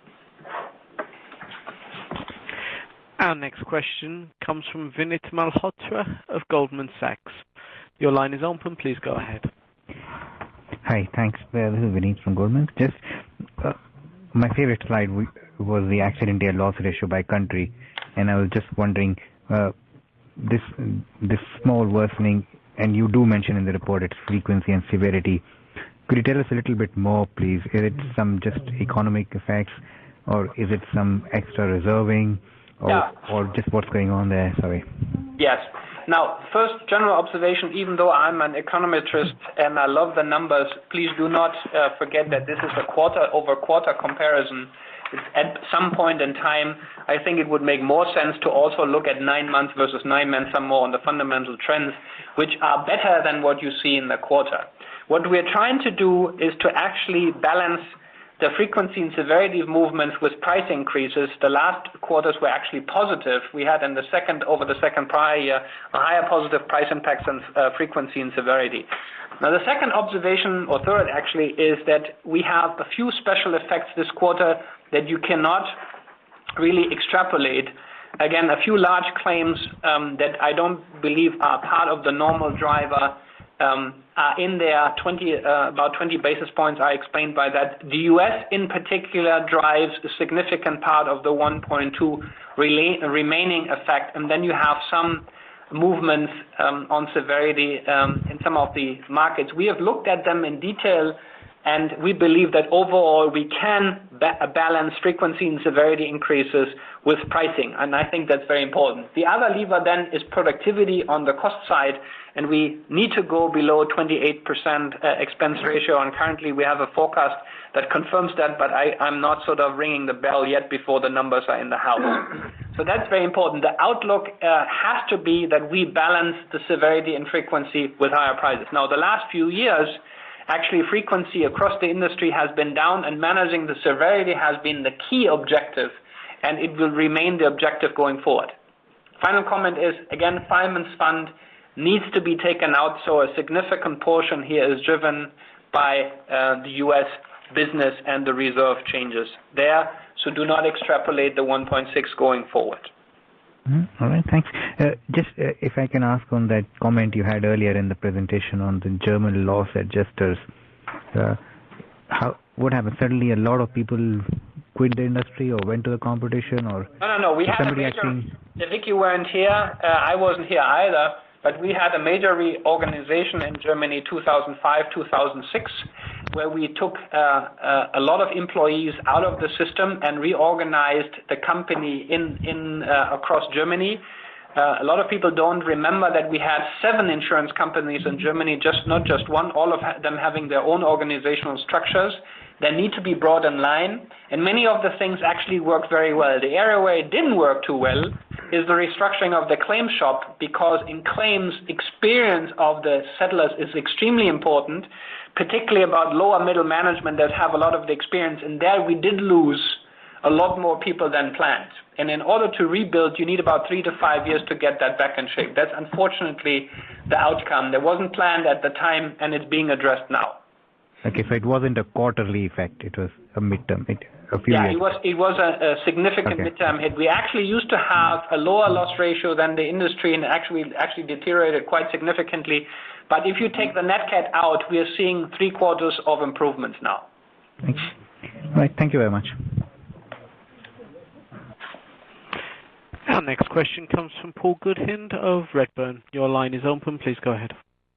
S1: Our next question comes from Vinit Malhotra of Goldman Sachs. Your line is open. Please go ahead.
S10: Hi, thanks. Uh, this is Vinit from Goldman. Just uh, my favorite slide was the accident year loss ratio by country, and I was just wondering uh, this this small worsening, and you do mention in the report its frequency and severity. Could you tell us a little bit more, please? Is it some just economic effects, or is it some extra reserving, or,
S3: yeah.
S10: or just what's going on there? Sorry.
S3: Yes. Now, first general observation, even though I'm an econometrist and I love the numbers, please do not uh, forget that this is a quarter-over-quarter comparison. It's at some point in time, I think it would make more sense to also look at nine months versus nine months, some more on the fundamental trends, which are better than what you see in the quarter. What we're trying to do is to actually balance the frequency and severity of movements with price increases. The last quarters were actually positive. We had in the second, over the second prior year, a higher positive price impacts on uh, frequency and severity. Now, the second observation, or third actually, is that we have a few special effects this quarter that you cannot really extrapolate. Again, a few large claims um, that I don't believe are part of the normal driver um, are in there. twenty, uh, about twenty basis points are explained by that. The U S in particular drives a significant part of the one point two relay, remaining effect, and then you have some movements um, on severity um, in some of the markets. We have looked at them in detail, and we believe that overall we can ba- balance frequency and severity increases with pricing, and I think that's very important. The other lever then is productivity on the cost side, and we need to go below twenty-eight percent uh, expense ratio, and currently we have a forecast that confirms that, but I, I'm not sort of ringing the bell yet before the numbers are in the house. So that's very important. The outlook uh, has to be that we balance the severity and frequency with higher prices. Now, the last few years, actually frequency across the industry has been down, and managing the severity has been the key objective, and it will remain the objective going forward. Final comment is, again, Fireman's Fund needs to be taken out, so a significant portion here is driven by uh, the U S business and the reserve changes there, so do not extrapolate the one point six going forward.
S10: Mm-hmm. All right, thanks. Uh, just uh, if I can ask on that comment you had earlier in the presentation on the German loss adjusters, uh, how what happened? Suddenly a lot of people quit the industry or went to the competition, or
S3: no, no, no. We had a major. Actually... If you weren't here, uh, I wasn't here either. But we had a major reorganization in Germany, two thousand five, two thousand six, where we took uh, uh, a lot of employees out of the system and reorganized the company in in uh, across Germany. Uh, a lot of people don't remember that we had seven insurance companies in Germany, just not just one, all of them having their own organizational structures. They need to be brought in line, and many of the things actually work very well. The area where it didn't work too well is the restructuring of the claim shop, because in claims, experience of the settlers is extremely important, particularly about lower middle management that have a lot of the experience, and there we did lose a lot more people than planned. And in order to rebuild, you need about three to five years to get that back in shape. That's unfortunately the outcome. That wasn't planned at the time, and it's being addressed now.
S10: Okay, so it wasn't a quarterly effect, it was a midterm hit, a few
S3: yeah,
S10: years.
S3: it was it was a, a significant okay. midterm hit. We actually used to have a lower loss ratio than the industry, and actually actually deteriorated quite significantly. But if you take the net cat out, we are seeing three quarters of improvements now.
S10: Thanks. All right, thank you very much.
S1: Our next question comes from Paul Goodhind of Redburn. Your line is open, please go ahead.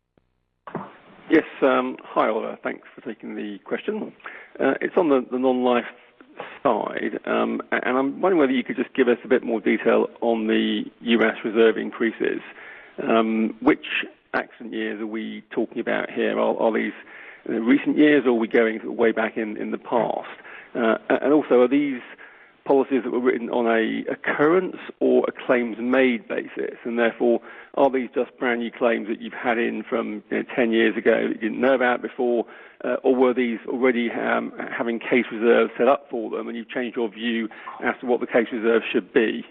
S11: Yes, um, hi Oliver, thanks for taking the question. Uh, it's on the, the non-life side, um, and I'm wondering whether you could just give us a bit more detail on the U S reserve increases. Um, which accident years are we talking about here? Are, are these uh, recent years, or are we going way back in, in the past? Uh, and also, are these policies that were written on a occurrence or a claims made basis, and therefore are these just brand new claims that you've had in from you know, ten years ago that you didn't know about before, uh, or were these already um, having case reserves set up for them and you've changed your view as to what the case reserve should be?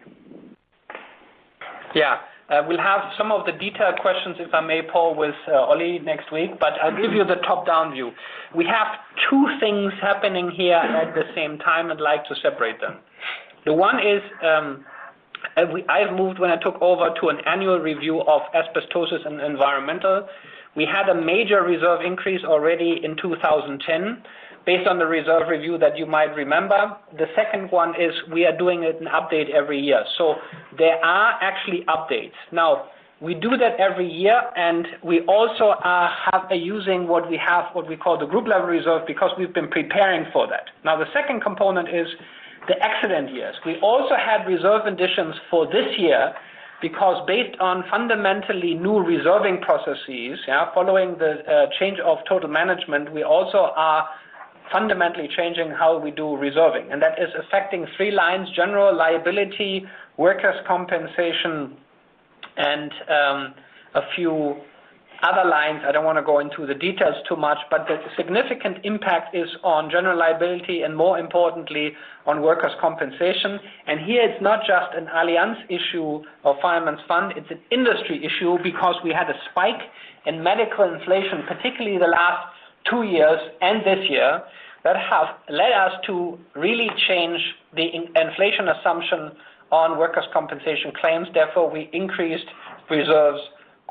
S3: Yeah. Uh, we'll have some of the detailed questions, if I may, Paul, with uh, Ollie next week, but I'll give you the top-down view. We have two things happening here at the same time. I'd like to separate them. The one is um, we, I've moved, when I took over, to an annual review of asbestosis and environmental. We had a major reserve increase already in two thousand ten, based on the reserve review that you might remember. The second one is we are doing an update every year. So there are actually updates. Now, we do that every year, and we also are have, are using what we have, what we call the group level reserve, because we've been preparing for that. Now, the second component is the accident years. We also had reserve additions for this year, because based on fundamentally new reserving processes, yeah, following the uh, change of total management, we also are fundamentally changing how we do reserving, and that is affecting three lines: general liability, workers' compensation, and um, a few other lines. I don't want to go into the details too much, but the significant impact is on general liability and, more importantly, on workers' compensation. And here it's not just an Allianz issue or Fireman's Fund, it's an industry issue, because we had a spike in medical inflation, particularly the last two years and this year, that have led us to really change the in- inflation assumption on workers' compensation claims. Therefore, we increased reserves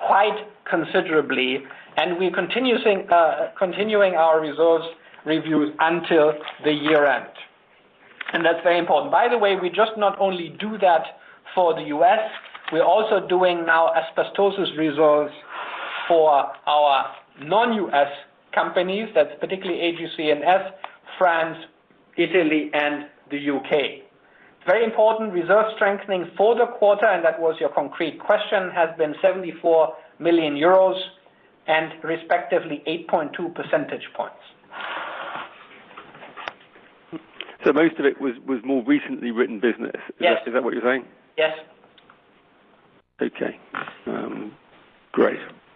S3: quite considerably, and we're continuing, uh, continuing our reserves reviews until the year end. And that's very important. By the way, we just not only do that for the U S, we're also doing now asbestosis reserves for our non-U S companies, that's particularly A G C and S, France, Italy, and the U K. Very important, reserve strengthening for the quarter, and that was your concrete question, has been seventy-four million euros and respectively eight point two percentage points.
S11: So most of it was, was more recently written business. Is,
S3: yes.
S11: that, is that what you're saying?
S3: Yes.
S11: Okay. Um, great.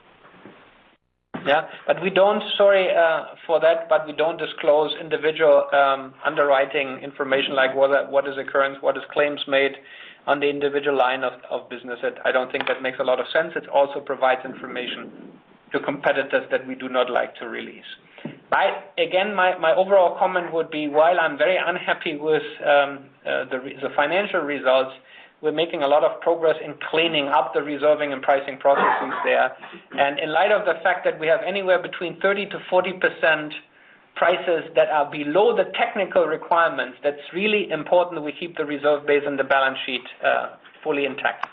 S3: Yeah, but we don't, sorry uh, for that, but we don't disclose individual um, underwriting information like what, what is occurrence, what is claims made on the individual line of, of business. It, I don't think that makes a lot of sense. It also provides information to competitors that we do not like to release. I, again, my, my overall comment would be, while I'm very unhappy with um, uh, the, the financial results, we're making a lot of progress in cleaning up the reserving and pricing processes there. And in light of the fact that we have anywhere between thirty to forty percent prices that are below the technical requirements, that's really important that we keep the reserve base and the balance sheet uh, fully intact.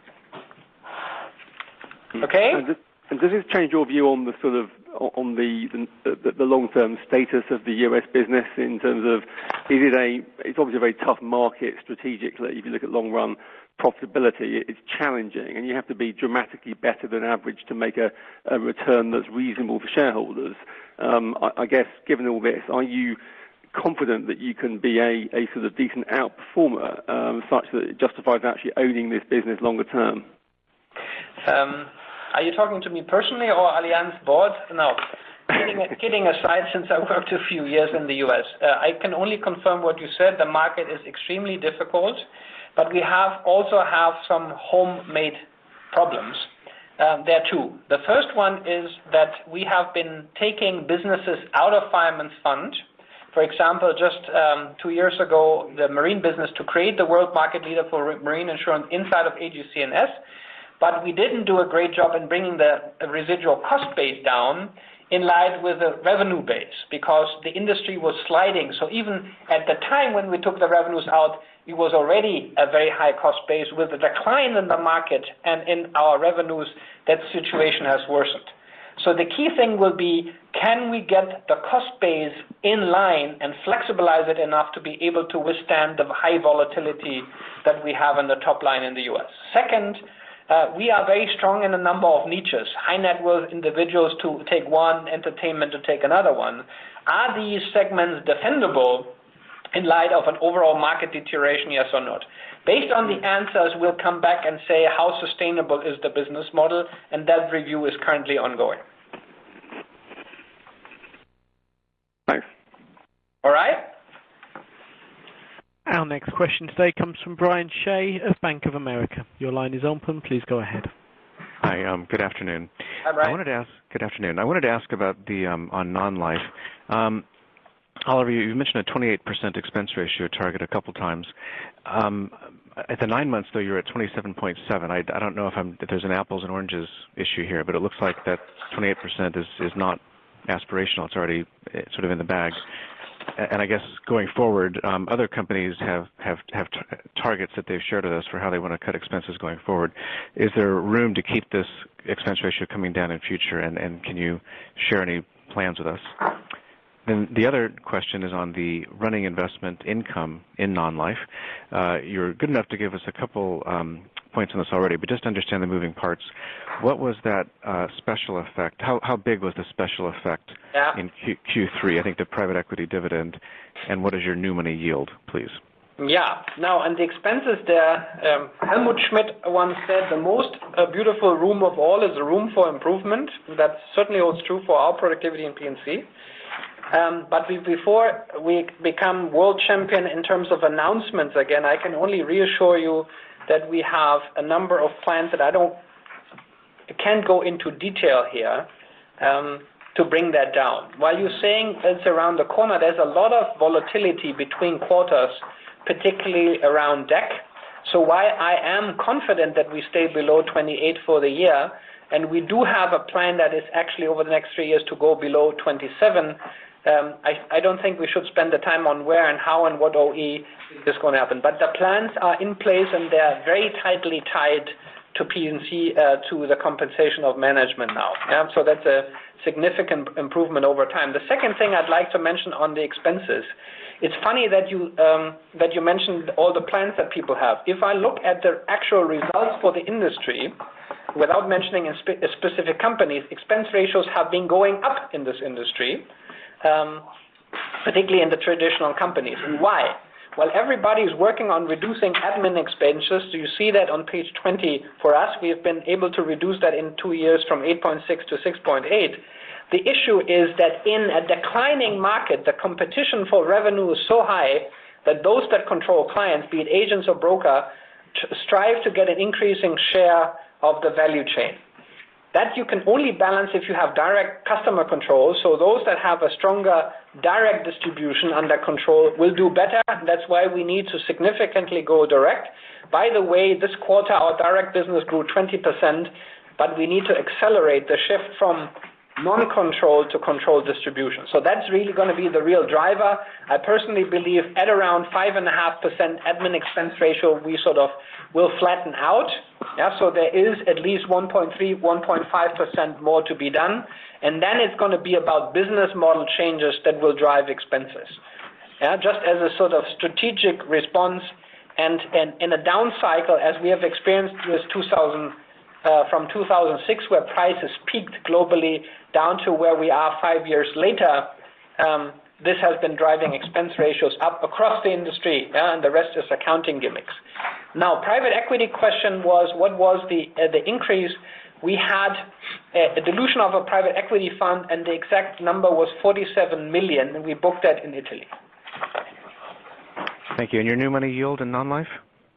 S3: Okay?
S11: And does, and does this change your view on the sort of on the the, the long-term status of the U S business in terms of, is it a, it's obviously a very tough market strategically. If you look at long-run profitability, it's challenging, and you have to be dramatically better than average to make a, a return that's reasonable for shareholders. Um, I, I guess, given all this, are you confident that you can be a, a sort of decent outperformer um, such that it justifies actually owning this business longer term?
S3: Um, Are you talking to me personally or Allianz board? No. kidding, kidding aside, since I worked a few years in the U S, uh, I can only confirm what you said. The market is extremely difficult, but we have also have some homemade problems. Um, there are two. The first one is that we have been taking businesses out of Fireman's Fund. For example, just um, two years ago, the marine business to create the world market leader for marine insurance inside of A G C and S. But we didn't do a great job in bringing the residual cost base down in line with the revenue base, because the industry was sliding. So even at the time when we took the revenues out, it was already a very high cost base. With the decline in the market and in our revenues, that situation has worsened. So the key thing will be, can we get the cost base in line and flexibilize it enough to be able to withstand the high volatility that we have in the top line in the U S? Second, Uh, we are very strong in a number of niches, high net worth individuals to take one, entertainment to take another one. Are these segments defendable in light of an overall market deterioration, yes or not? Based on the answers, we'll come back and say how sustainable is the business model, and that review is currently ongoing.
S11: Thanks.
S3: All right.
S1: Our next question today comes from Brian Shea of Bank of America. Your line is open. Please go ahead.
S12: Hi. Um, good afternoon.
S3: Hi, Brian.
S12: I wanted to ask. Good afternoon. I wanted to ask about the um, on non-life. Um, Oliver, you mentioned a twenty-eight percent expense ratio target a couple times. Um, at the nine months, though, you're at twenty-seven point seven. I, I don't know if, I'm, if there's an apples and oranges issue here, but it looks like that twenty-eight percent is, is not aspirational. It's already sort of in the bag. And I guess going forward, um, other companies have, have, have t- targets that they've shared with us for how they want to cut expenses going forward. Is there room to keep this expense ratio coming down in future, and, and can you share any plans with us? Then the other question is on the running investment income in non-life. Uh, you're good enough to give us a couple um, points on this already, but just to understand the moving parts. What was that uh, special effect? How, how big was the special effect
S3: yeah.
S12: in Q, Q3? I think the private equity dividend. And what is your new money yield, please?
S3: Yeah. Now, and the expenses there, um, Helmut Schmidt once said, the most uh, beautiful room of all is the room for improvement. That certainly holds true for our productivity in P and C. Um, but we, before we become world champion in terms of announcements again, I can only reassure you that we have a number of plans that I don't can't go into detail here um, to bring that down. While you're saying it's around the corner, there's a lot of volatility between quarters, particularly around D A C. So while I am confident that we stay below twenty-eight for the year, and we do have a plan that is actually over the next three years to go below twenty-seven. Um, I, I don't think we should spend the time on where and how and what O E is going to happen. But the plans are in place and they are very tightly tied to P and C, uh, to the compensation of management now. Yeah? So that's a significant improvement over time. The second thing I'd like to mention on the expenses, it's funny that you um, that you mentioned all the plans that people have. If I look at the actual results for the industry, without mentioning in spe- specific companies, expense ratios have been going up in this industry. Um, particularly in the traditional companies. And why? Well, everybody is working on reducing admin expenses. So you see that on page twenty. For us, we have been able to reduce that in two years from eight point six to six point eight. The issue is that in a declining market, the competition for revenue is so high that those that control clients, be it agents or broker, strive to get an increasing share of the value chain. That you can only balance if you have direct customer control. So those that have a stronger direct distribution under control will do better. That's why we need to significantly go direct. By the way, this quarter our direct business grew twenty percent, but we need to accelerate the shift from non-control to controlled distribution. So that's really going to be the real driver. I personally believe at around five point five percent admin expense ratio, we sort of will flatten out. Yeah, so there is at least one point three, one point five percent more to be done. And then it's going to be about business model changes that will drive expenses. Yeah, just as a sort of strategic response and, and in a down cycle, as we have experienced with two thousand, uh, from two thousand six, where prices peaked globally, down to where we are five years later, um, this has been driving expense ratios up across the industry, yeah, and the rest is accounting gimmicks. Now, private equity question was, what was the uh, the increase? We had a, a dilution of a private equity fund, and the exact number was forty-seven million, and we booked that in Italy.
S12: Thank you. And your new money yield in non-life?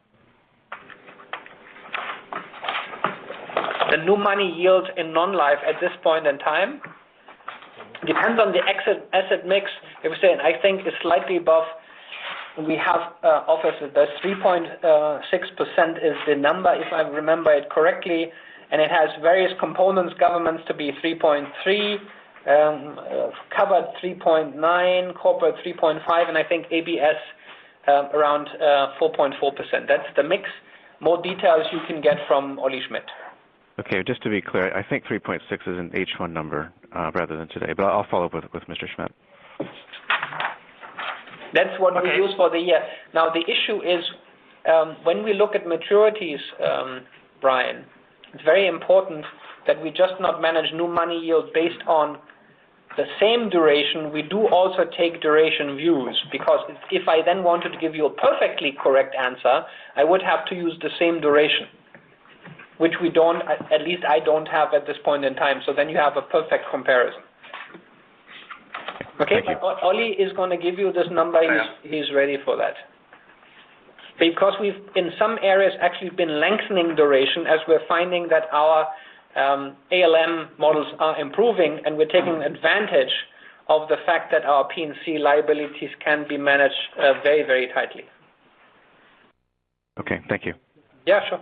S3: The new money yield in non-life at this point in time depends on the exit, asset mix. If we say, I think is slightly above. We have uh, offices. There's three point six percent is the number, if I remember it correctly, and it has various components. Governments to be three point three, um, uh, covered three point nine, corporate three point five, and I think A B S uh, around uh, four point four percent. That's the mix. More details you can get from Olli Schmidt.
S12: Okay, just to be clear, I think three point six is an H one number uh, rather than today, but I'll follow up with, with Mister Schmidt.
S3: That's what okay. we use for the year. Now, the issue is um, when we look at maturities, um, Brian, it's very important that we just not manage new money yield based on the same duration. We do also take duration views, because if I then wanted to give you a perfectly correct answer, I would have to use the same duration, which we don't, at least I don't have at this point in time. So then you have a perfect comparison. Okay, but Olli is going to give you this number. He's, he's ready for that. Because we've, in some areas, actually been lengthening duration as we're finding that our um, A L M models are improving, and we're taking advantage of the fact that our P and C liabilities can be managed uh, very, very tightly.
S12: Okay, thank you.
S3: Yeah, sure.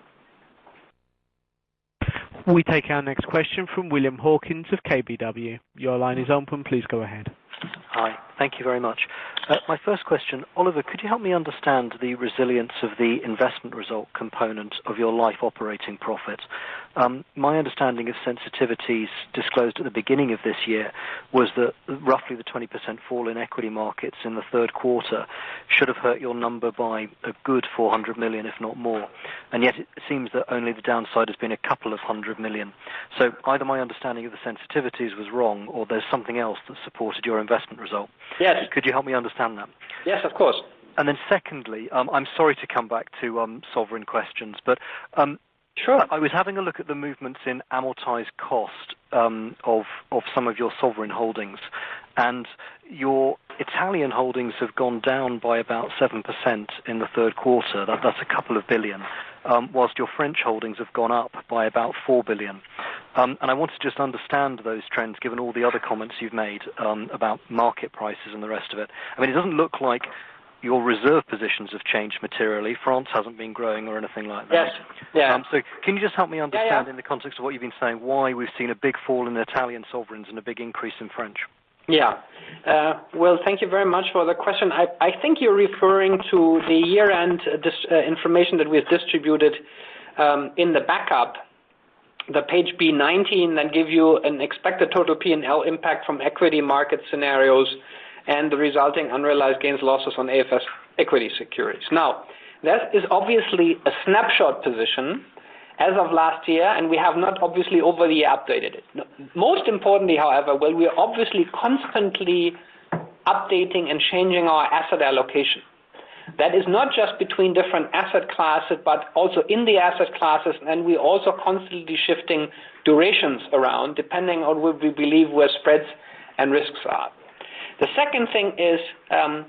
S1: We take our next question from William Hawkins of K B W. Your line is open. Please go ahead.
S13: Hi. Thank you very much. Uh, my first question, Oliver, could you help me understand the resilience of the investment result component of your life operating profit? Um, my understanding of sensitivities disclosed at the beginning of this year was that roughly the twenty percent fall in equity markets in the third quarter should have hurt your number by a good four hundred million, if not more. And yet it seems that only the downside has been a couple of hundred million. So either my understanding of the sensitivities was wrong, or there's something else that supported your investment result.
S3: Yes.
S13: Could you help me understand that?
S3: Yes, of course.
S13: And then secondly, um, I'm sorry to come back to um, sovereign questions, but um,
S3: sure.
S13: I was having a look at the movements in amortized cost um, of, of some of your sovereign holdings, and your Italian holdings have gone down by about seven percent in the third quarter. That, that's a couple of billion, um, whilst your French holdings have gone up by about four billion. Um, and I want to just understand those trends, given all the other comments you've made um, about market prices and the rest of it. I mean, it doesn't look like your reserve positions have changed materially. France hasn't been growing or anything like that.
S3: Yes. Yeah.
S13: Um, so can you just help me understand,
S3: yeah, yeah.
S13: in the context of what you've been saying, why we've seen a big fall in Italian sovereigns and a big increase in French?
S3: Yeah. Uh, well, thank you very much for the question. I, I think you're referring to the year-end uh, dis, uh, information that we've distributed um, in the backup, the page B nineteen, that give you an expected total P and L impact from equity market scenarios and the resulting unrealized gains losses on A F S equity securities. Now, that is obviously a snapshot position as of last year, and we have not obviously over the year updated it. Most importantly, however, well, we are obviously constantly updating and changing our asset allocation. That is not just between different asset classes, but also in the asset classes, and we're also constantly shifting durations around, depending on what we believe where spreads and risks are. The second thing is um,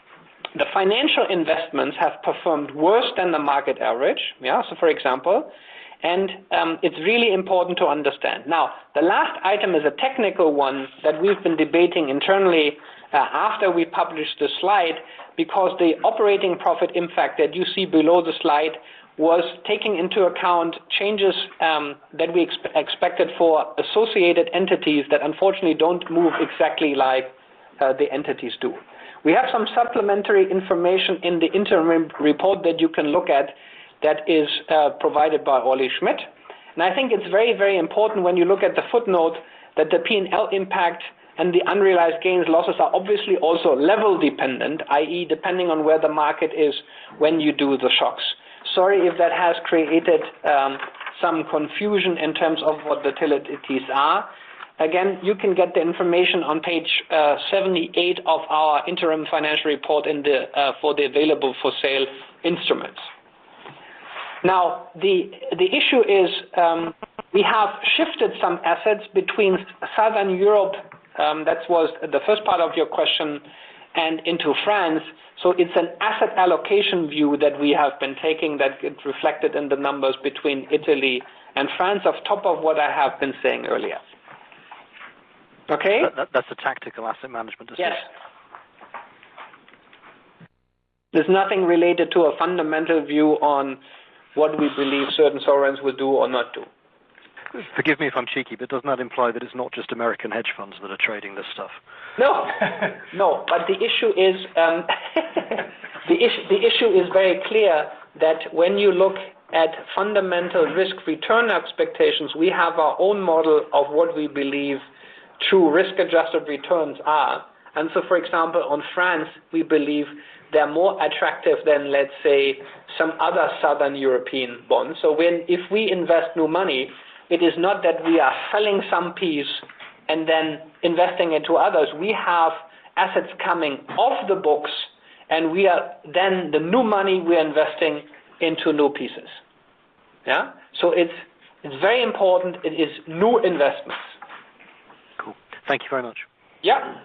S3: the financial investments have performed worse than the market average. Yeah, so for example, and um, it's really important to understand. Now, the last item is a technical one that we've been debating internally uh, after we published the slide, because the operating profit impact that you see below the slide was taking into account changes um, that we expe- expected for associated entities that unfortunately don't move exactly like uh, the entities do. We have some supplementary information in the interim report that you can look at that is uh, provided by Olli Schmidt. And I think it's very, very important when you look at the footnote that the P and L impact and the unrealized gains losses are obviously also level dependent, that is depending on where the market is when you do the shocks. Sorry if that has created um, some confusion in terms of what the volatilities are. Again, you can get the information on page uh, seventy-eight of our interim financial report in the, uh, for the available for sale instruments. Now, the, the issue is um, we have shifted some assets between Southern Europe, um, that was the first part of your question, and into France. So it's an asset allocation view that we have been taking that gets reflected in the numbers between Italy and France, on top of what I have been saying earlier. Okay?
S13: That, that, that's a tactical asset management decision.
S3: Yes. There's nothing related to a fundamental view on what we believe certain sovereigns will do or not do.
S13: Forgive me if I'm cheeky, but doesn't that imply that it's not just American hedge funds that are trading this stuff?
S3: No, no. But the issue is um, the issue. The issue is very clear that when you look at fundamental risk-return expectations, we have our own model of what we believe true risk-adjusted returns are. And so, for example, on France, we believe they're more attractive than, let's say, some other Southern European bonds. So when if we invest new money, it is not that we are selling some piece and then investing into others. We have assets coming off the books, and we are then the new money we are investing into new pieces. Yeah. So it's it's very important. It is new investments.
S13: Cool. Thank you very much.
S3: Yeah.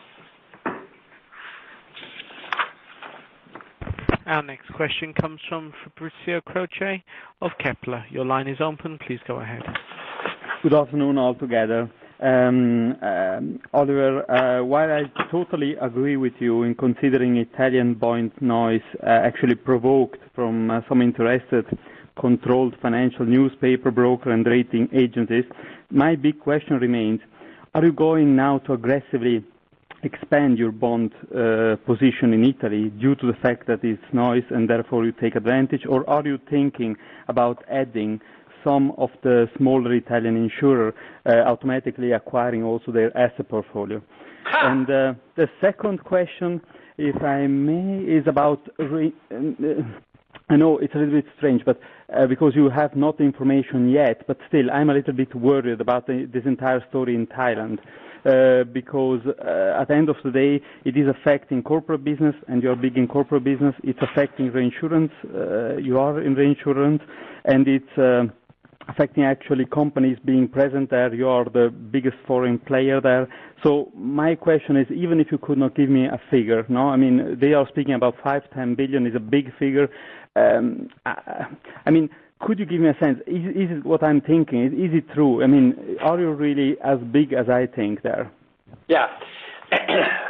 S1: Our next question comes from Fabrizio Croce of Kepler. Your line is open. Please go ahead.
S14: Good afternoon all together. Um, um, Oliver, uh, while I totally agree with you in considering Italian bond noise uh, actually provoked from uh, some interested controlled financial newspaper, broker and rating agencies, my big question remains, are you going now to aggressively expand your bond uh, position in Italy due to the fact that it's noise and therefore you take advantage, or are you thinking about adding some of the smaller Italian insurer uh, automatically acquiring also their asset portfolio? And uh, the second question, if I may, is about, re uh, I know it's a little bit strange, but uh, because you have not information yet, but still I'm a little bit worried about the, this entire story in Thailand. Uh, because uh, at the end of the day, it is affecting corporate business, and you're big in corporate business. It's affecting reinsurance. Uh, you are in reinsurance, and it's uh, affecting actually companies being present there. You are the biggest foreign player there. So my question is, even if you could not give me a figure, no, I mean they are speaking about five, ten billion is a big figure. Um, I, I mean. Could you give me a sense? Is, is it what I'm thinking? Is, is it true? I mean, are you really as big as I think there?
S3: Yeah.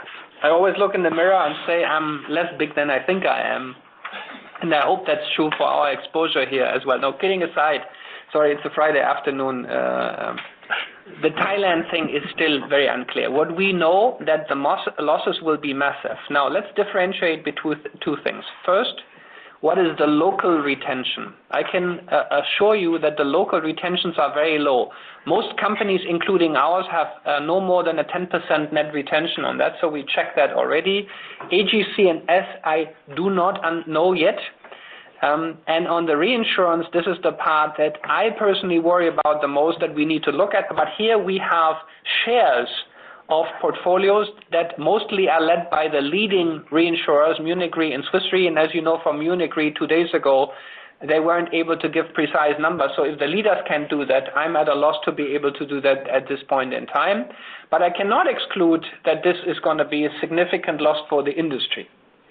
S3: I always look in the mirror and say I'm less big than I think I am. And I hope that's true for our exposure here as well. No, kidding aside, sorry, it's a Friday afternoon. Uh, the Thailand thing is still very unclear. What we know that the mos- losses will be massive. Now, let's differentiate between two things. First, what is the local retention? I can uh, assure you that the local retentions are very low. Most companies, including ours, have uh, no more than a ten percent net retention on that, so we checked that already. A G C and S, I do not un- know yet. Um, and on the reinsurance, this is the part that I personally worry about the most that we need to look at. But here we have shares of portfolios that mostly are led by the leading reinsurers, Munich Re and Swiss Re. And as you know from Munich Re two days ago, they weren't able to give precise numbers. So if the leaders can do that, I'm at a loss to be able to do that at this point in time. But I cannot exclude that this is going to be a significant loss for the industry.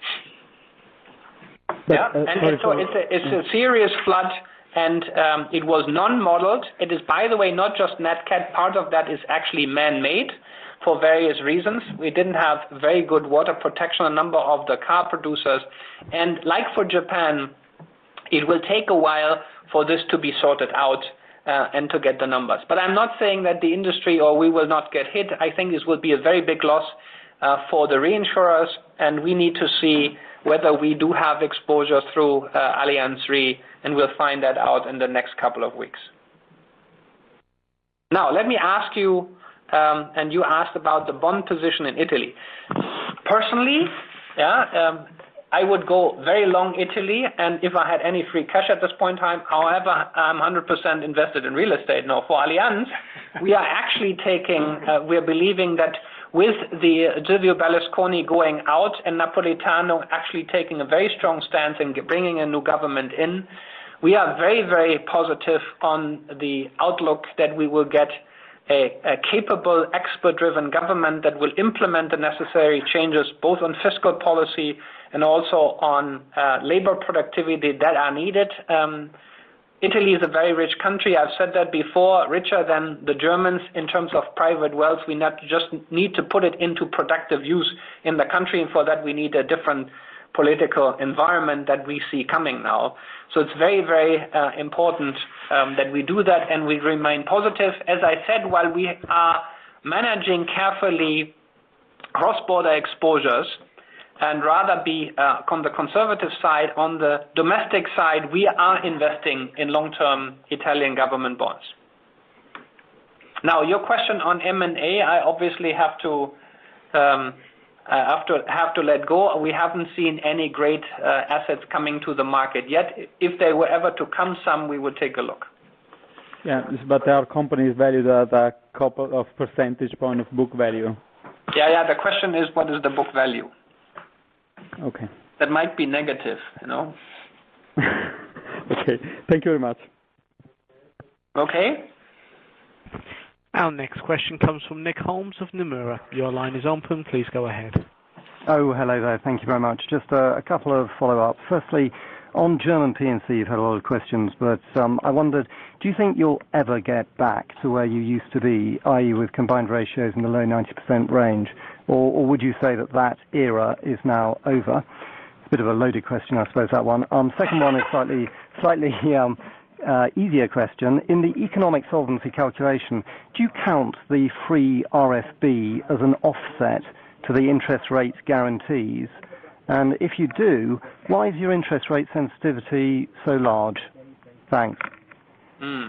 S3: But, yeah, uh, and, and so it's a, it's a serious flood, and um, it was non-modeled. It is, by the way, not just NatCat. Part of that is actually man-made for various reasons. We didn't have very good water protection on a number of the car producers. And like for Japan, it will take a while for this to be sorted out uh, and to get the numbers. But I'm not saying that the industry or we will not get hit. I think this will be a very big loss uh, for the reinsurers, and we need to see whether we do have exposure through uh, Allianz Re, and we'll find that out in the next couple of weeks. Now, let me ask you, um, and you asked about the bond position in Italy. Personally, yeah, um, I would go very long Italy, and if I had any free cash at this point in time, however, I'm one hundred percent invested in real estate. Now, for Allianz, we are actually taking, uh, we're believing that with the Silvio Berlusconi going out and Napolitano actually taking a very strong stance and bringing a new government in, we are very, very positive on the outlook that we will get a, a capable, expert-driven government that will implement the necessary changes both on fiscal policy and also on uh, labor productivity that are needed. Um, Italy is a very rich country. I've said that before, richer than the Germans in terms of private wealth. We not just need to put it into productive use in the country, and for that we need a different political environment that we see coming now. So it's very, very uh, important um, that we do that, and we remain positive. As I said, while we are managing carefully cross-border exposures, and rather be uh, on the conservative side, on the domestic side, we are investing in long-term Italian government bonds. Now, your question on M and A, I obviously have to um, I have to have to let go. We haven't seen any great uh, assets coming to the market yet. If they were ever to come some, we would take a look.
S14: Yeah, but there are companies valued at a couple of percentage point of book value.
S3: Yeah, yeah. The question is, what is the book value?
S14: Okay.
S3: That might be negative, you know.
S14: Okay. Thank you very much.
S3: Okay.
S1: Our next question comes from Nick Holmes of Nomura. Your line is open. Please go ahead.
S15: Oh, hello there. Thank you very much. Just uh, a couple of follow-ups. Firstly, on German P and C, you've had a lot of questions, but um, I wondered, do you think you'll ever get back to where you used to be, that is with combined ratios in the low ninety percent range? Or, or would you say that that era is now over? It's a bit of a loaded question, I suppose, that one. Um, second one is slightly, slightly um, uh, easier question. In the economic solvency calculation, do you count the free R F B as an offset to the interest rate guarantees? And if you do, why is your interest rate sensitivity so large? Thanks.
S3: Mm.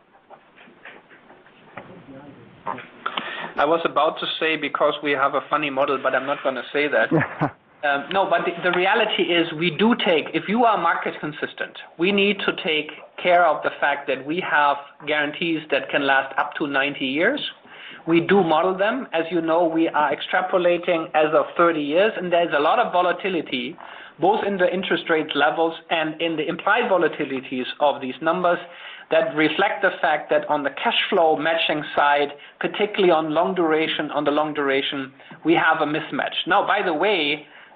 S3: I was about to say because we have a funny model, but I'm not going to say that. um, no, but the, the reality is we do take, if you are market consistent, we need to take care of the fact that we have guarantees that can last up to ninety years. We do model them. As you know, we are extrapolating as of thirty years, and there's a lot of volatility, both in the interest rate levels and in the implied volatilities of these numbers, that reflect the fact that on the cash flow matching side, particularly on long duration, on the long duration, we have a mismatch. Now, by the way,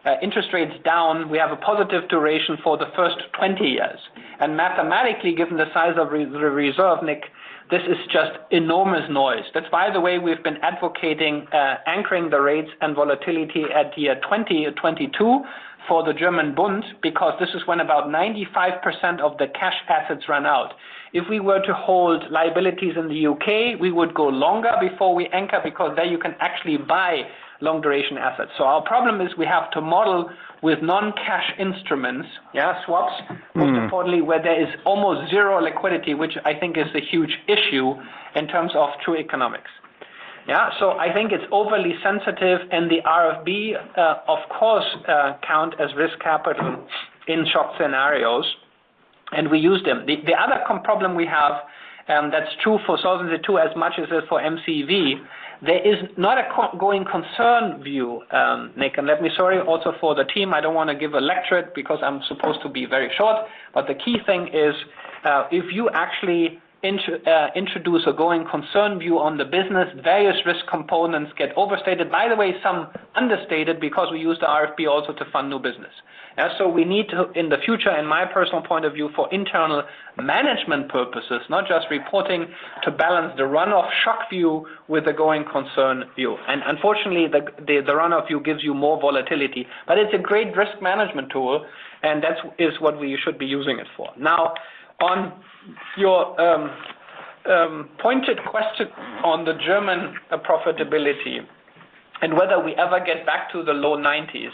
S3: uh, interest rates down, we have a positive duration for the first twenty years. And mathematically, given the size of re- the reserve, Nick, this is just enormous noise. That's, by the way, we've been advocating uh, anchoring the rates and volatility at year twenty twenty-two for the German Bund, because this is when about ninety-five percent of the cash assets run out. If we were to hold liabilities in the U K, we would go longer before we anchor, because there you can actually buy long duration assets. So our problem is we have to model with non-cash instruments, yeah, swaps, most mm. importantly, where there is almost zero liquidity, which I think is a huge issue in terms of true economics. Yeah, so I think it's overly sensitive, and the R F B, uh, of course, uh, count as risk capital in shock scenarios, and we use them. The, the other com- problem we have, um, that's true for Solvency two as much as it is for M C V, there is not a co- going concern view, um, Nick, and let me sorry also for the team. I don't want to give a lecture because I'm supposed to be very short, but the key thing is uh, if you actually Intro, uh, introduce a going concern view on the business, various risk components get overstated. By the way, some understated, because we use the R F B also to fund new business. Uh, so we need to, in the future, in my personal point of view, for internal management purposes, not just reporting, to balance the runoff shock view with the going concern view. And unfortunately, the, the, the runoff view gives you more volatility, but it's a great risk management tool, and that is what we should be using it for. Now, on your um, um, pointed question on the German uh, profitability and whether we ever get back to the low nineties,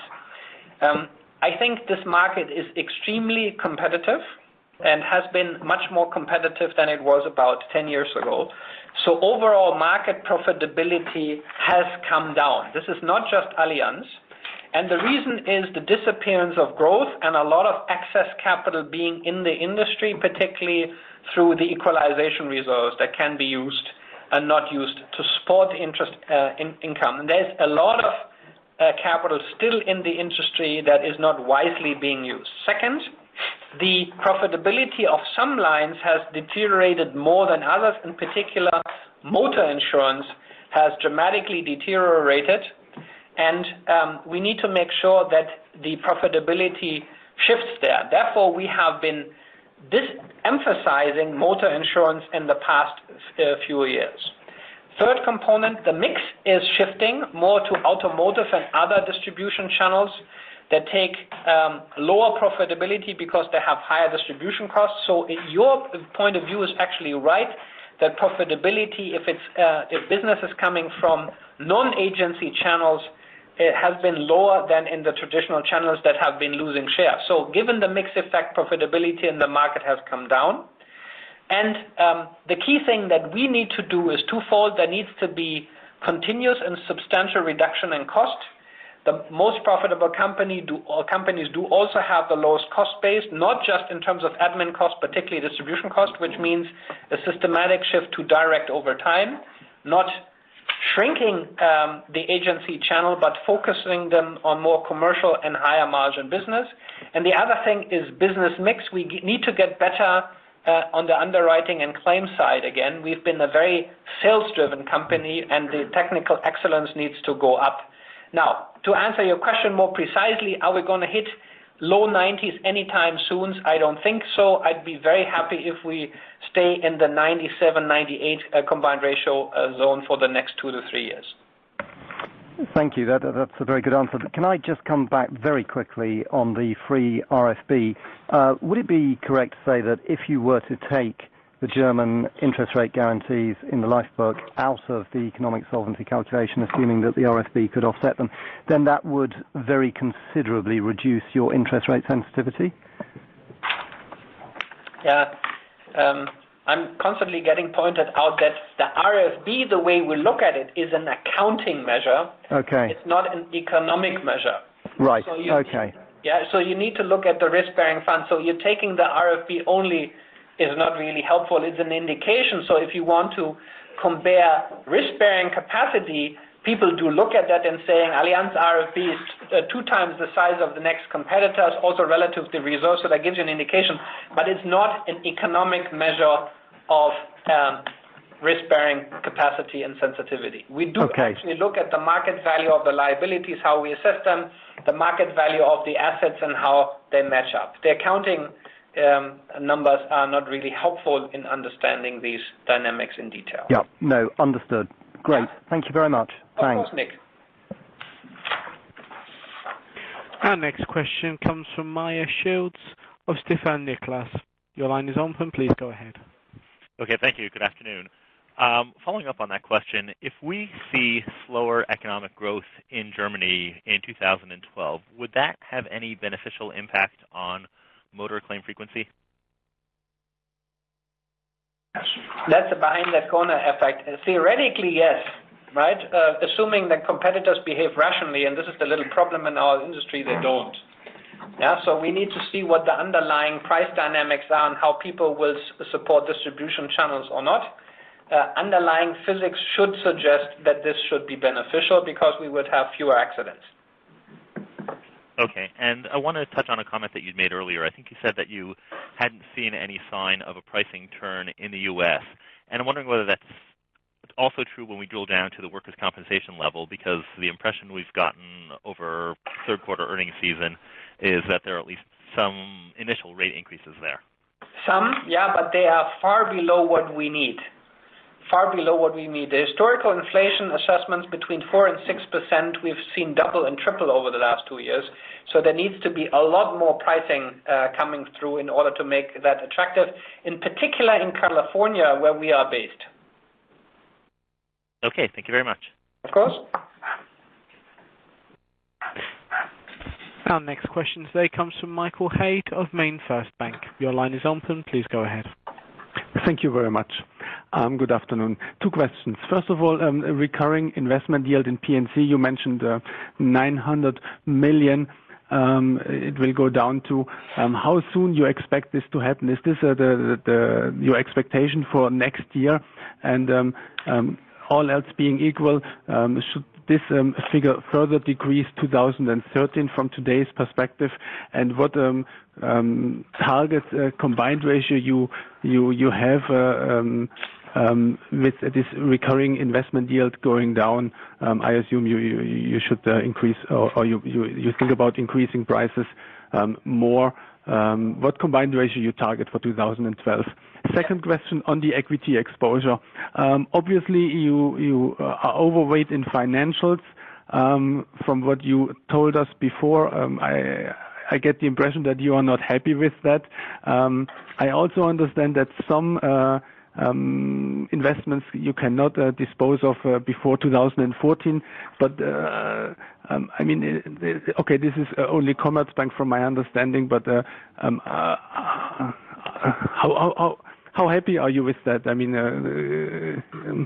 S3: um, I think this market is extremely competitive and has been much more competitive than it was about ten years ago. So overall market profitability has come down. This is not just Allianz. And the reason is the disappearance of growth and a lot of excess capital being in the industry, particularly through the equalization reserves that can be used and not used to support interest uh, in income. And there's a lot of uh, capital still in the industry that is not wisely being used. Second, the profitability of some lines has deteriorated more than others. In particular, motor insurance has dramatically deteriorated. And um, we need to make sure that the profitability shifts there. Therefore, we have been dis-emphasizing motor insurance in the past uh, few years. Third component, the mix is shifting more to automotive and other distribution channels that take um, lower profitability because they have higher distribution costs. So your point of view is actually right, that profitability, if, it's, uh, if business is coming from non-agency channels, it has been lower than in the traditional channels that have been losing share. So given the mix effect, profitability in the market has come down. And um, the key thing that we need to do is twofold. There needs to be continuous and substantial reduction in cost. The most profitable company do, or companies do also have the lowest cost base, not just in terms of admin cost, particularly distribution cost, which means a systematic shift to direct over time, not shrinking um, the agency channel, but focusing them on more commercial and higher margin business. And the other thing is business mix. We g- need to get better uh, on the underwriting and claim side again. We've been a very sales-driven company, and the technical excellence needs to go up. Now, to answer your question more precisely, are we going to hit low nineties anytime soon? I don't think so. I'd be very happy if we stay in the ninety-seven, ninety-eight uh, combined ratio uh, zone for the next two to three years.
S15: Thank you. That, that's a very good answer. Can I just come back very quickly on the free R F B? Uh, would it be correct to say that if you were to take the German interest rate guarantees in the life book out of the economic solvency calculation, assuming that the R F B could offset them, then that would very considerably reduce your interest rate sensitivity?
S3: Yeah, um, I'm constantly getting pointed out that the R F B, the way we look at it, is an accounting measure.
S15: Okay.
S3: It's not an economic measure.
S15: Right,
S3: so you,
S15: okay.
S3: Yeah, so you need to look at the risk-bearing fund. So you're taking the R F B only is not really helpful. It's an indication. So if you want to compare risk-bearing capacity, people do look at that and saying Allianz R F B is uh, two times the size of the next competitors, also relative to reserves, so that gives you an indication. But it's not an economic measure of um, risk-bearing capacity and sensitivity. We do
S15: okay.
S3: actually look at the market value of the liabilities, how we assess them, the market value of the assets, and how they match up. The accounting um, numbers are not really helpful in understanding these dynamics in detail.
S15: Yeah, no, understood. Great. Thank you very much.
S3: Of
S15: Thanks.
S3: course, Nick.
S1: Our next question comes from Maya Shields of Stefan Nicholas. Your line is open. Please go ahead.
S16: Okay, thank you. Good afternoon. Um, following up on that question, if we see slower economic growth in Germany in two thousand twelve, would that have any beneficial impact on motor claim frequency?
S3: That's a behind-the-corner effect. Theoretically, yes, right? Uh, assuming that competitors behave rationally, and this is the little problem in our industry, they don't. Yeah, so we need to see what the underlying price dynamics are and how people will s- support distribution channels or not. Uh, underlying physics should suggest that this should be beneficial because we would have fewer accidents.
S16: Okay, and I want to touch on a comment that you'd made earlier. I think you said that you hadn't seen any sign of a pricing turn in the U S, and I'm wondering whether that's also true when we drill down to the workers' compensation level, because the impression we've gotten over third quarter earnings season is that there are at least some initial rate increases there.
S3: Some, yeah, but they are far below what we need. Far below what we need. The historical inflation assessments between four and six percent we've seen double and triple over the last two years. So there needs to be a lot more pricing uh, coming through in order to make that attractive, in particular in California where we are based.
S16: Okay, thank you very much.
S3: Of course.
S1: Our next question today comes from Michael Haid of MainFirst Bank. Your line is open. Please go ahead.
S17: Thank you very much. Um, good afternoon. Two questions. First of all, um, recurring investment yield in P and C, you mentioned uh, nine hundred million. Um, it will go down to. Um, how soon you expect this to happen? Is this uh, the, the, the your expectation for next year? And um, um, all else being equal, um, should this um, figure further decrease two thousand thirteen from today's perspective? And what um, um, target uh, combined ratio you you you have uh, um, um, with this recurring investment yield going down? Um, I assume you you, you should uh, increase, or, or you, you you think about increasing prices um, more. Um, what combined ratio you target for two thousand twelve? Second question on the equity exposure. Um, obviously, you you uh, are overweight in financials. Um, from what you told us before, um, I I get the impression that you are not happy with that. Um, I also understand that some uh, um, investments you cannot uh, dispose of uh, before two thousand fourteen. But uh, um, I mean, it, it, okay, this is uh, only Commerzbank from my understanding. But uh, um, uh, uh, how how how how happy are you with that? I mean, uh, um,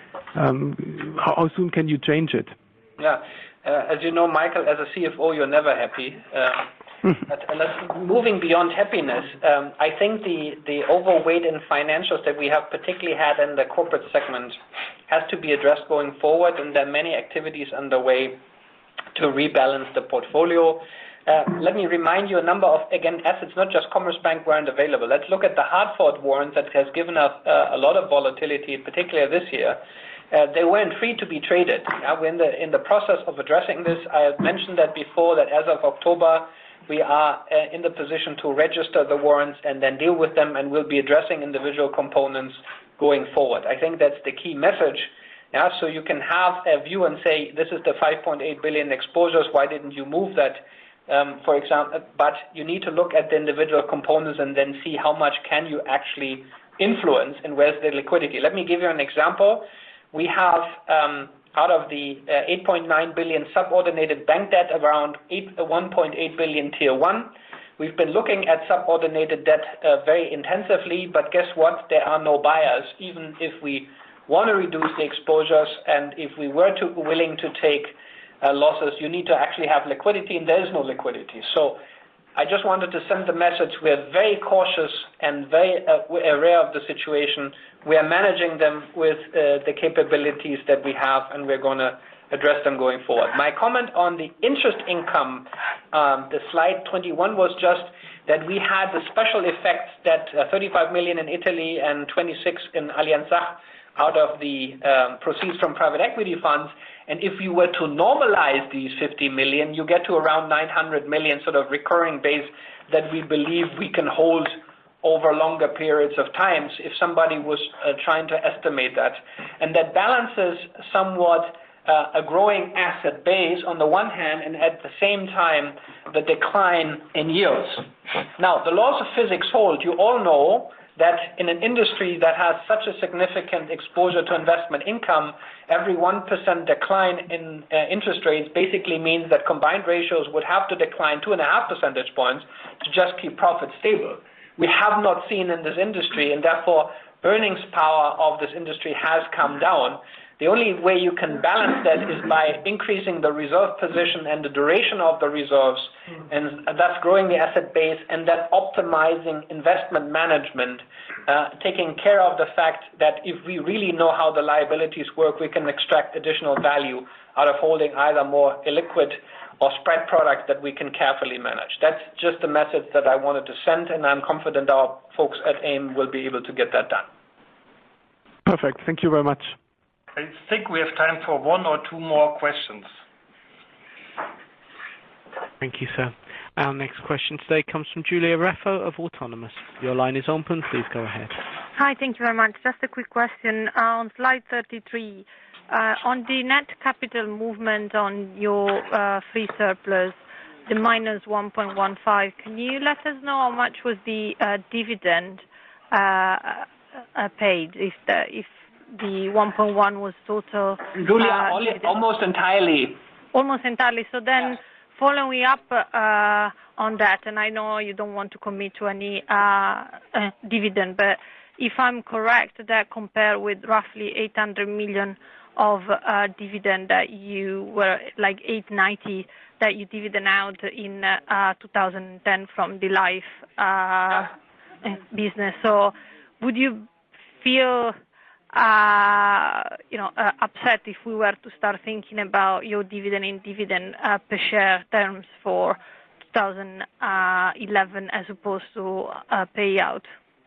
S17: um, how, how soon can you change it?
S3: Yeah, uh, as you know, Michael, as a C F O, you're never happy. Um, but uh, moving beyond happiness, um, I think the, the overweight in financials that we have particularly had in the corporate segment has to be addressed going forward, and there are many activities underway to rebalance the portfolio. Uh, let me remind you a number of, again, assets, not just Commerzbank, weren't available. Let's look at the Hartford warrant that has given us uh, a lot of volatility, particularly this year. Uh, they weren't free to be traded. Yeah, we're in the, in the process of addressing this. I have mentioned that before, that as of October, we are uh, in the position to register the warrants and then deal with them, and we'll be addressing individual components going forward. I think that's the key message. Yeah, so you can have a view and say, this is the five point eight billion exposures, why didn't you move that? Um, for example, but you need to look at the individual components and then see how much can you actually influence and where's the liquidity. Let me give you an example. We have, um, out of the uh, eight point nine billion subordinated bank debt, around one point eight billion tier one. We've been looking at subordinated debt uh, very intensively, but guess what? There are no buyers, even if we want to reduce the exposures, and if we were to willing to take uh, losses, you need to actually have liquidity, and there is no liquidity. So I just wanted to send the message, we're very cautious and very uh, aware of the situation. We are managing them with uh, the capabilities that we have, and we're going to address them going forward. My comment on the interest income, um, the slide twenty-one, was just that we had the special effects that uh, thirty-five million in Italy and twenty-six in Allianz Sach out of the um, proceeds from private equity funds. And if you were to normalize these fifty million, you get to around nine hundred million sort of recurring base that we believe we can hold over longer periods of times if somebody was uh, trying to estimate that. And that balances somewhat uh, a growing asset base on the one hand, and at the same time, the decline in yields. Now, the laws of physics hold. You all know that in an industry that has such a significant exposure to investment income, every one percent decline in uh, interest rates basically means that combined ratios would have to decline two and a half percentage points to just keep profits stable. We have not seen in this industry, and therefore earnings power of this industry has come down. The only way you can balance that is by increasing the reserve position and the duration of the reserves, and thus growing the asset base, and then optimizing investment management, uh, taking care of the fact that if we really know how the liabilities work, we can extract additional value out of holding either more illiquid or spread products that we can carefully manage. That's just the message that I wanted to send, and I'm confident our folks at AIM will be able to get that done.
S17: Perfect. Thank you very much.
S7: I think we have time for one or two more questions.
S1: Thank you, sir. Our next question today comes from Julia Raffo of Autonomous. Your line is open. Please go ahead.
S18: Hi, thank you very much. Just a quick question. Uh, on slide thirty-three, uh, on the net capital movement on your uh, free surplus, the minus one point one five, can you let us know how much was the uh, dividend uh, uh, paid, if the, if the one point one was total?
S3: Julia,
S18: uh,
S3: almost entirely.
S18: Almost entirely. So then, yes. Following up uh, on that, and I know you don't want to commit to any uh, uh, dividend, but if I'm correct, that compared with roughly eight hundred million of uh, dividend that you were, like eight ninety that you dividend out in uh, two thousand ten from the life uh, business. So would you feel Uh, you know, uh, upset if we were to start thinking about your dividend in dividend uh, per share terms for two thousand eleven as opposed to uh, payout?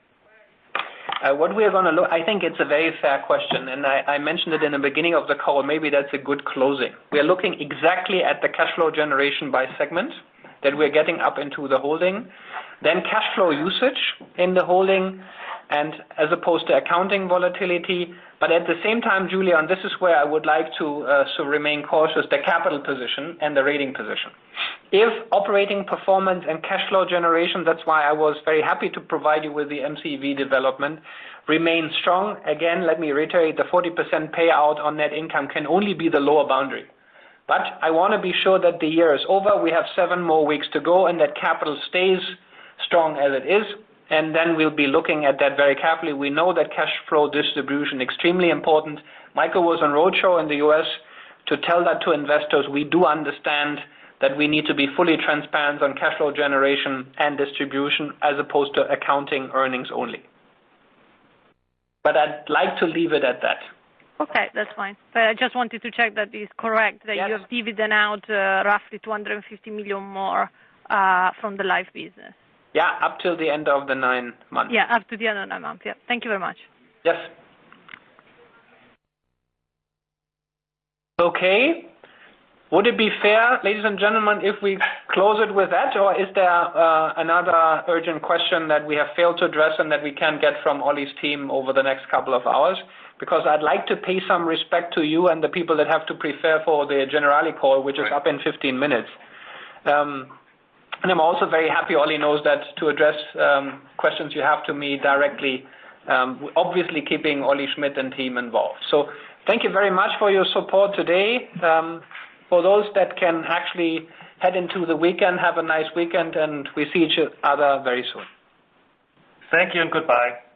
S3: Uh, what we are going to look, I think it's a very fair question, and I, I mentioned it in the beginning of the call. Maybe that's a good closing. We are looking exactly at the cash flow generation by segment that we're getting up into the holding, then cash flow usage in the holding, and as opposed to accounting volatility. But at the same time, Julia, and this is where I would like to uh, so remain cautious, the capital position and the rating position. If operating performance and cash flow generation, that's why I was very happy to provide you with the M C V development, remain strong. Again, let me reiterate, the forty percent payout on net income can only be the lower boundary. But I want to be sure that the year is over. We have seven more weeks to go, and that capital stays strong as it is. And then we'll be looking at that very carefully. We know that cash flow distribution is extremely important. Michael was on roadshow in the U S to tell that to investors. We do understand that we need to be fully transparent on cash flow generation and distribution as opposed to accounting earnings only. But I'd like to leave it at that.
S18: Okay, that's fine. But I just wanted to check that it's correct, that yes. You have dividend out uh, roughly two hundred fifty million more uh, from the life business.
S3: Yeah, up till the end of the nine months.
S18: Yeah, up to the end of the nine months. Yeah. Thank you very much.
S3: Yes. Okay. Would it be fair, ladies and gentlemen, if we close it with that, or is there uh, another urgent question that we have failed to address and that we can get from Ollie's team over the next couple of hours? Because I'd like to pay some respect to you and the people that have to prepare for the Generali call, which is up in fifteen minutes. Um, And I'm also very happy, Ollie knows that, to address um, questions you have to me directly, um, obviously keeping Ollie Schmidt and team involved. So thank you very much for your support today. Um, for those that can actually head into the weekend, have a nice weekend, and we see each other very soon.
S7: Thank you and goodbye.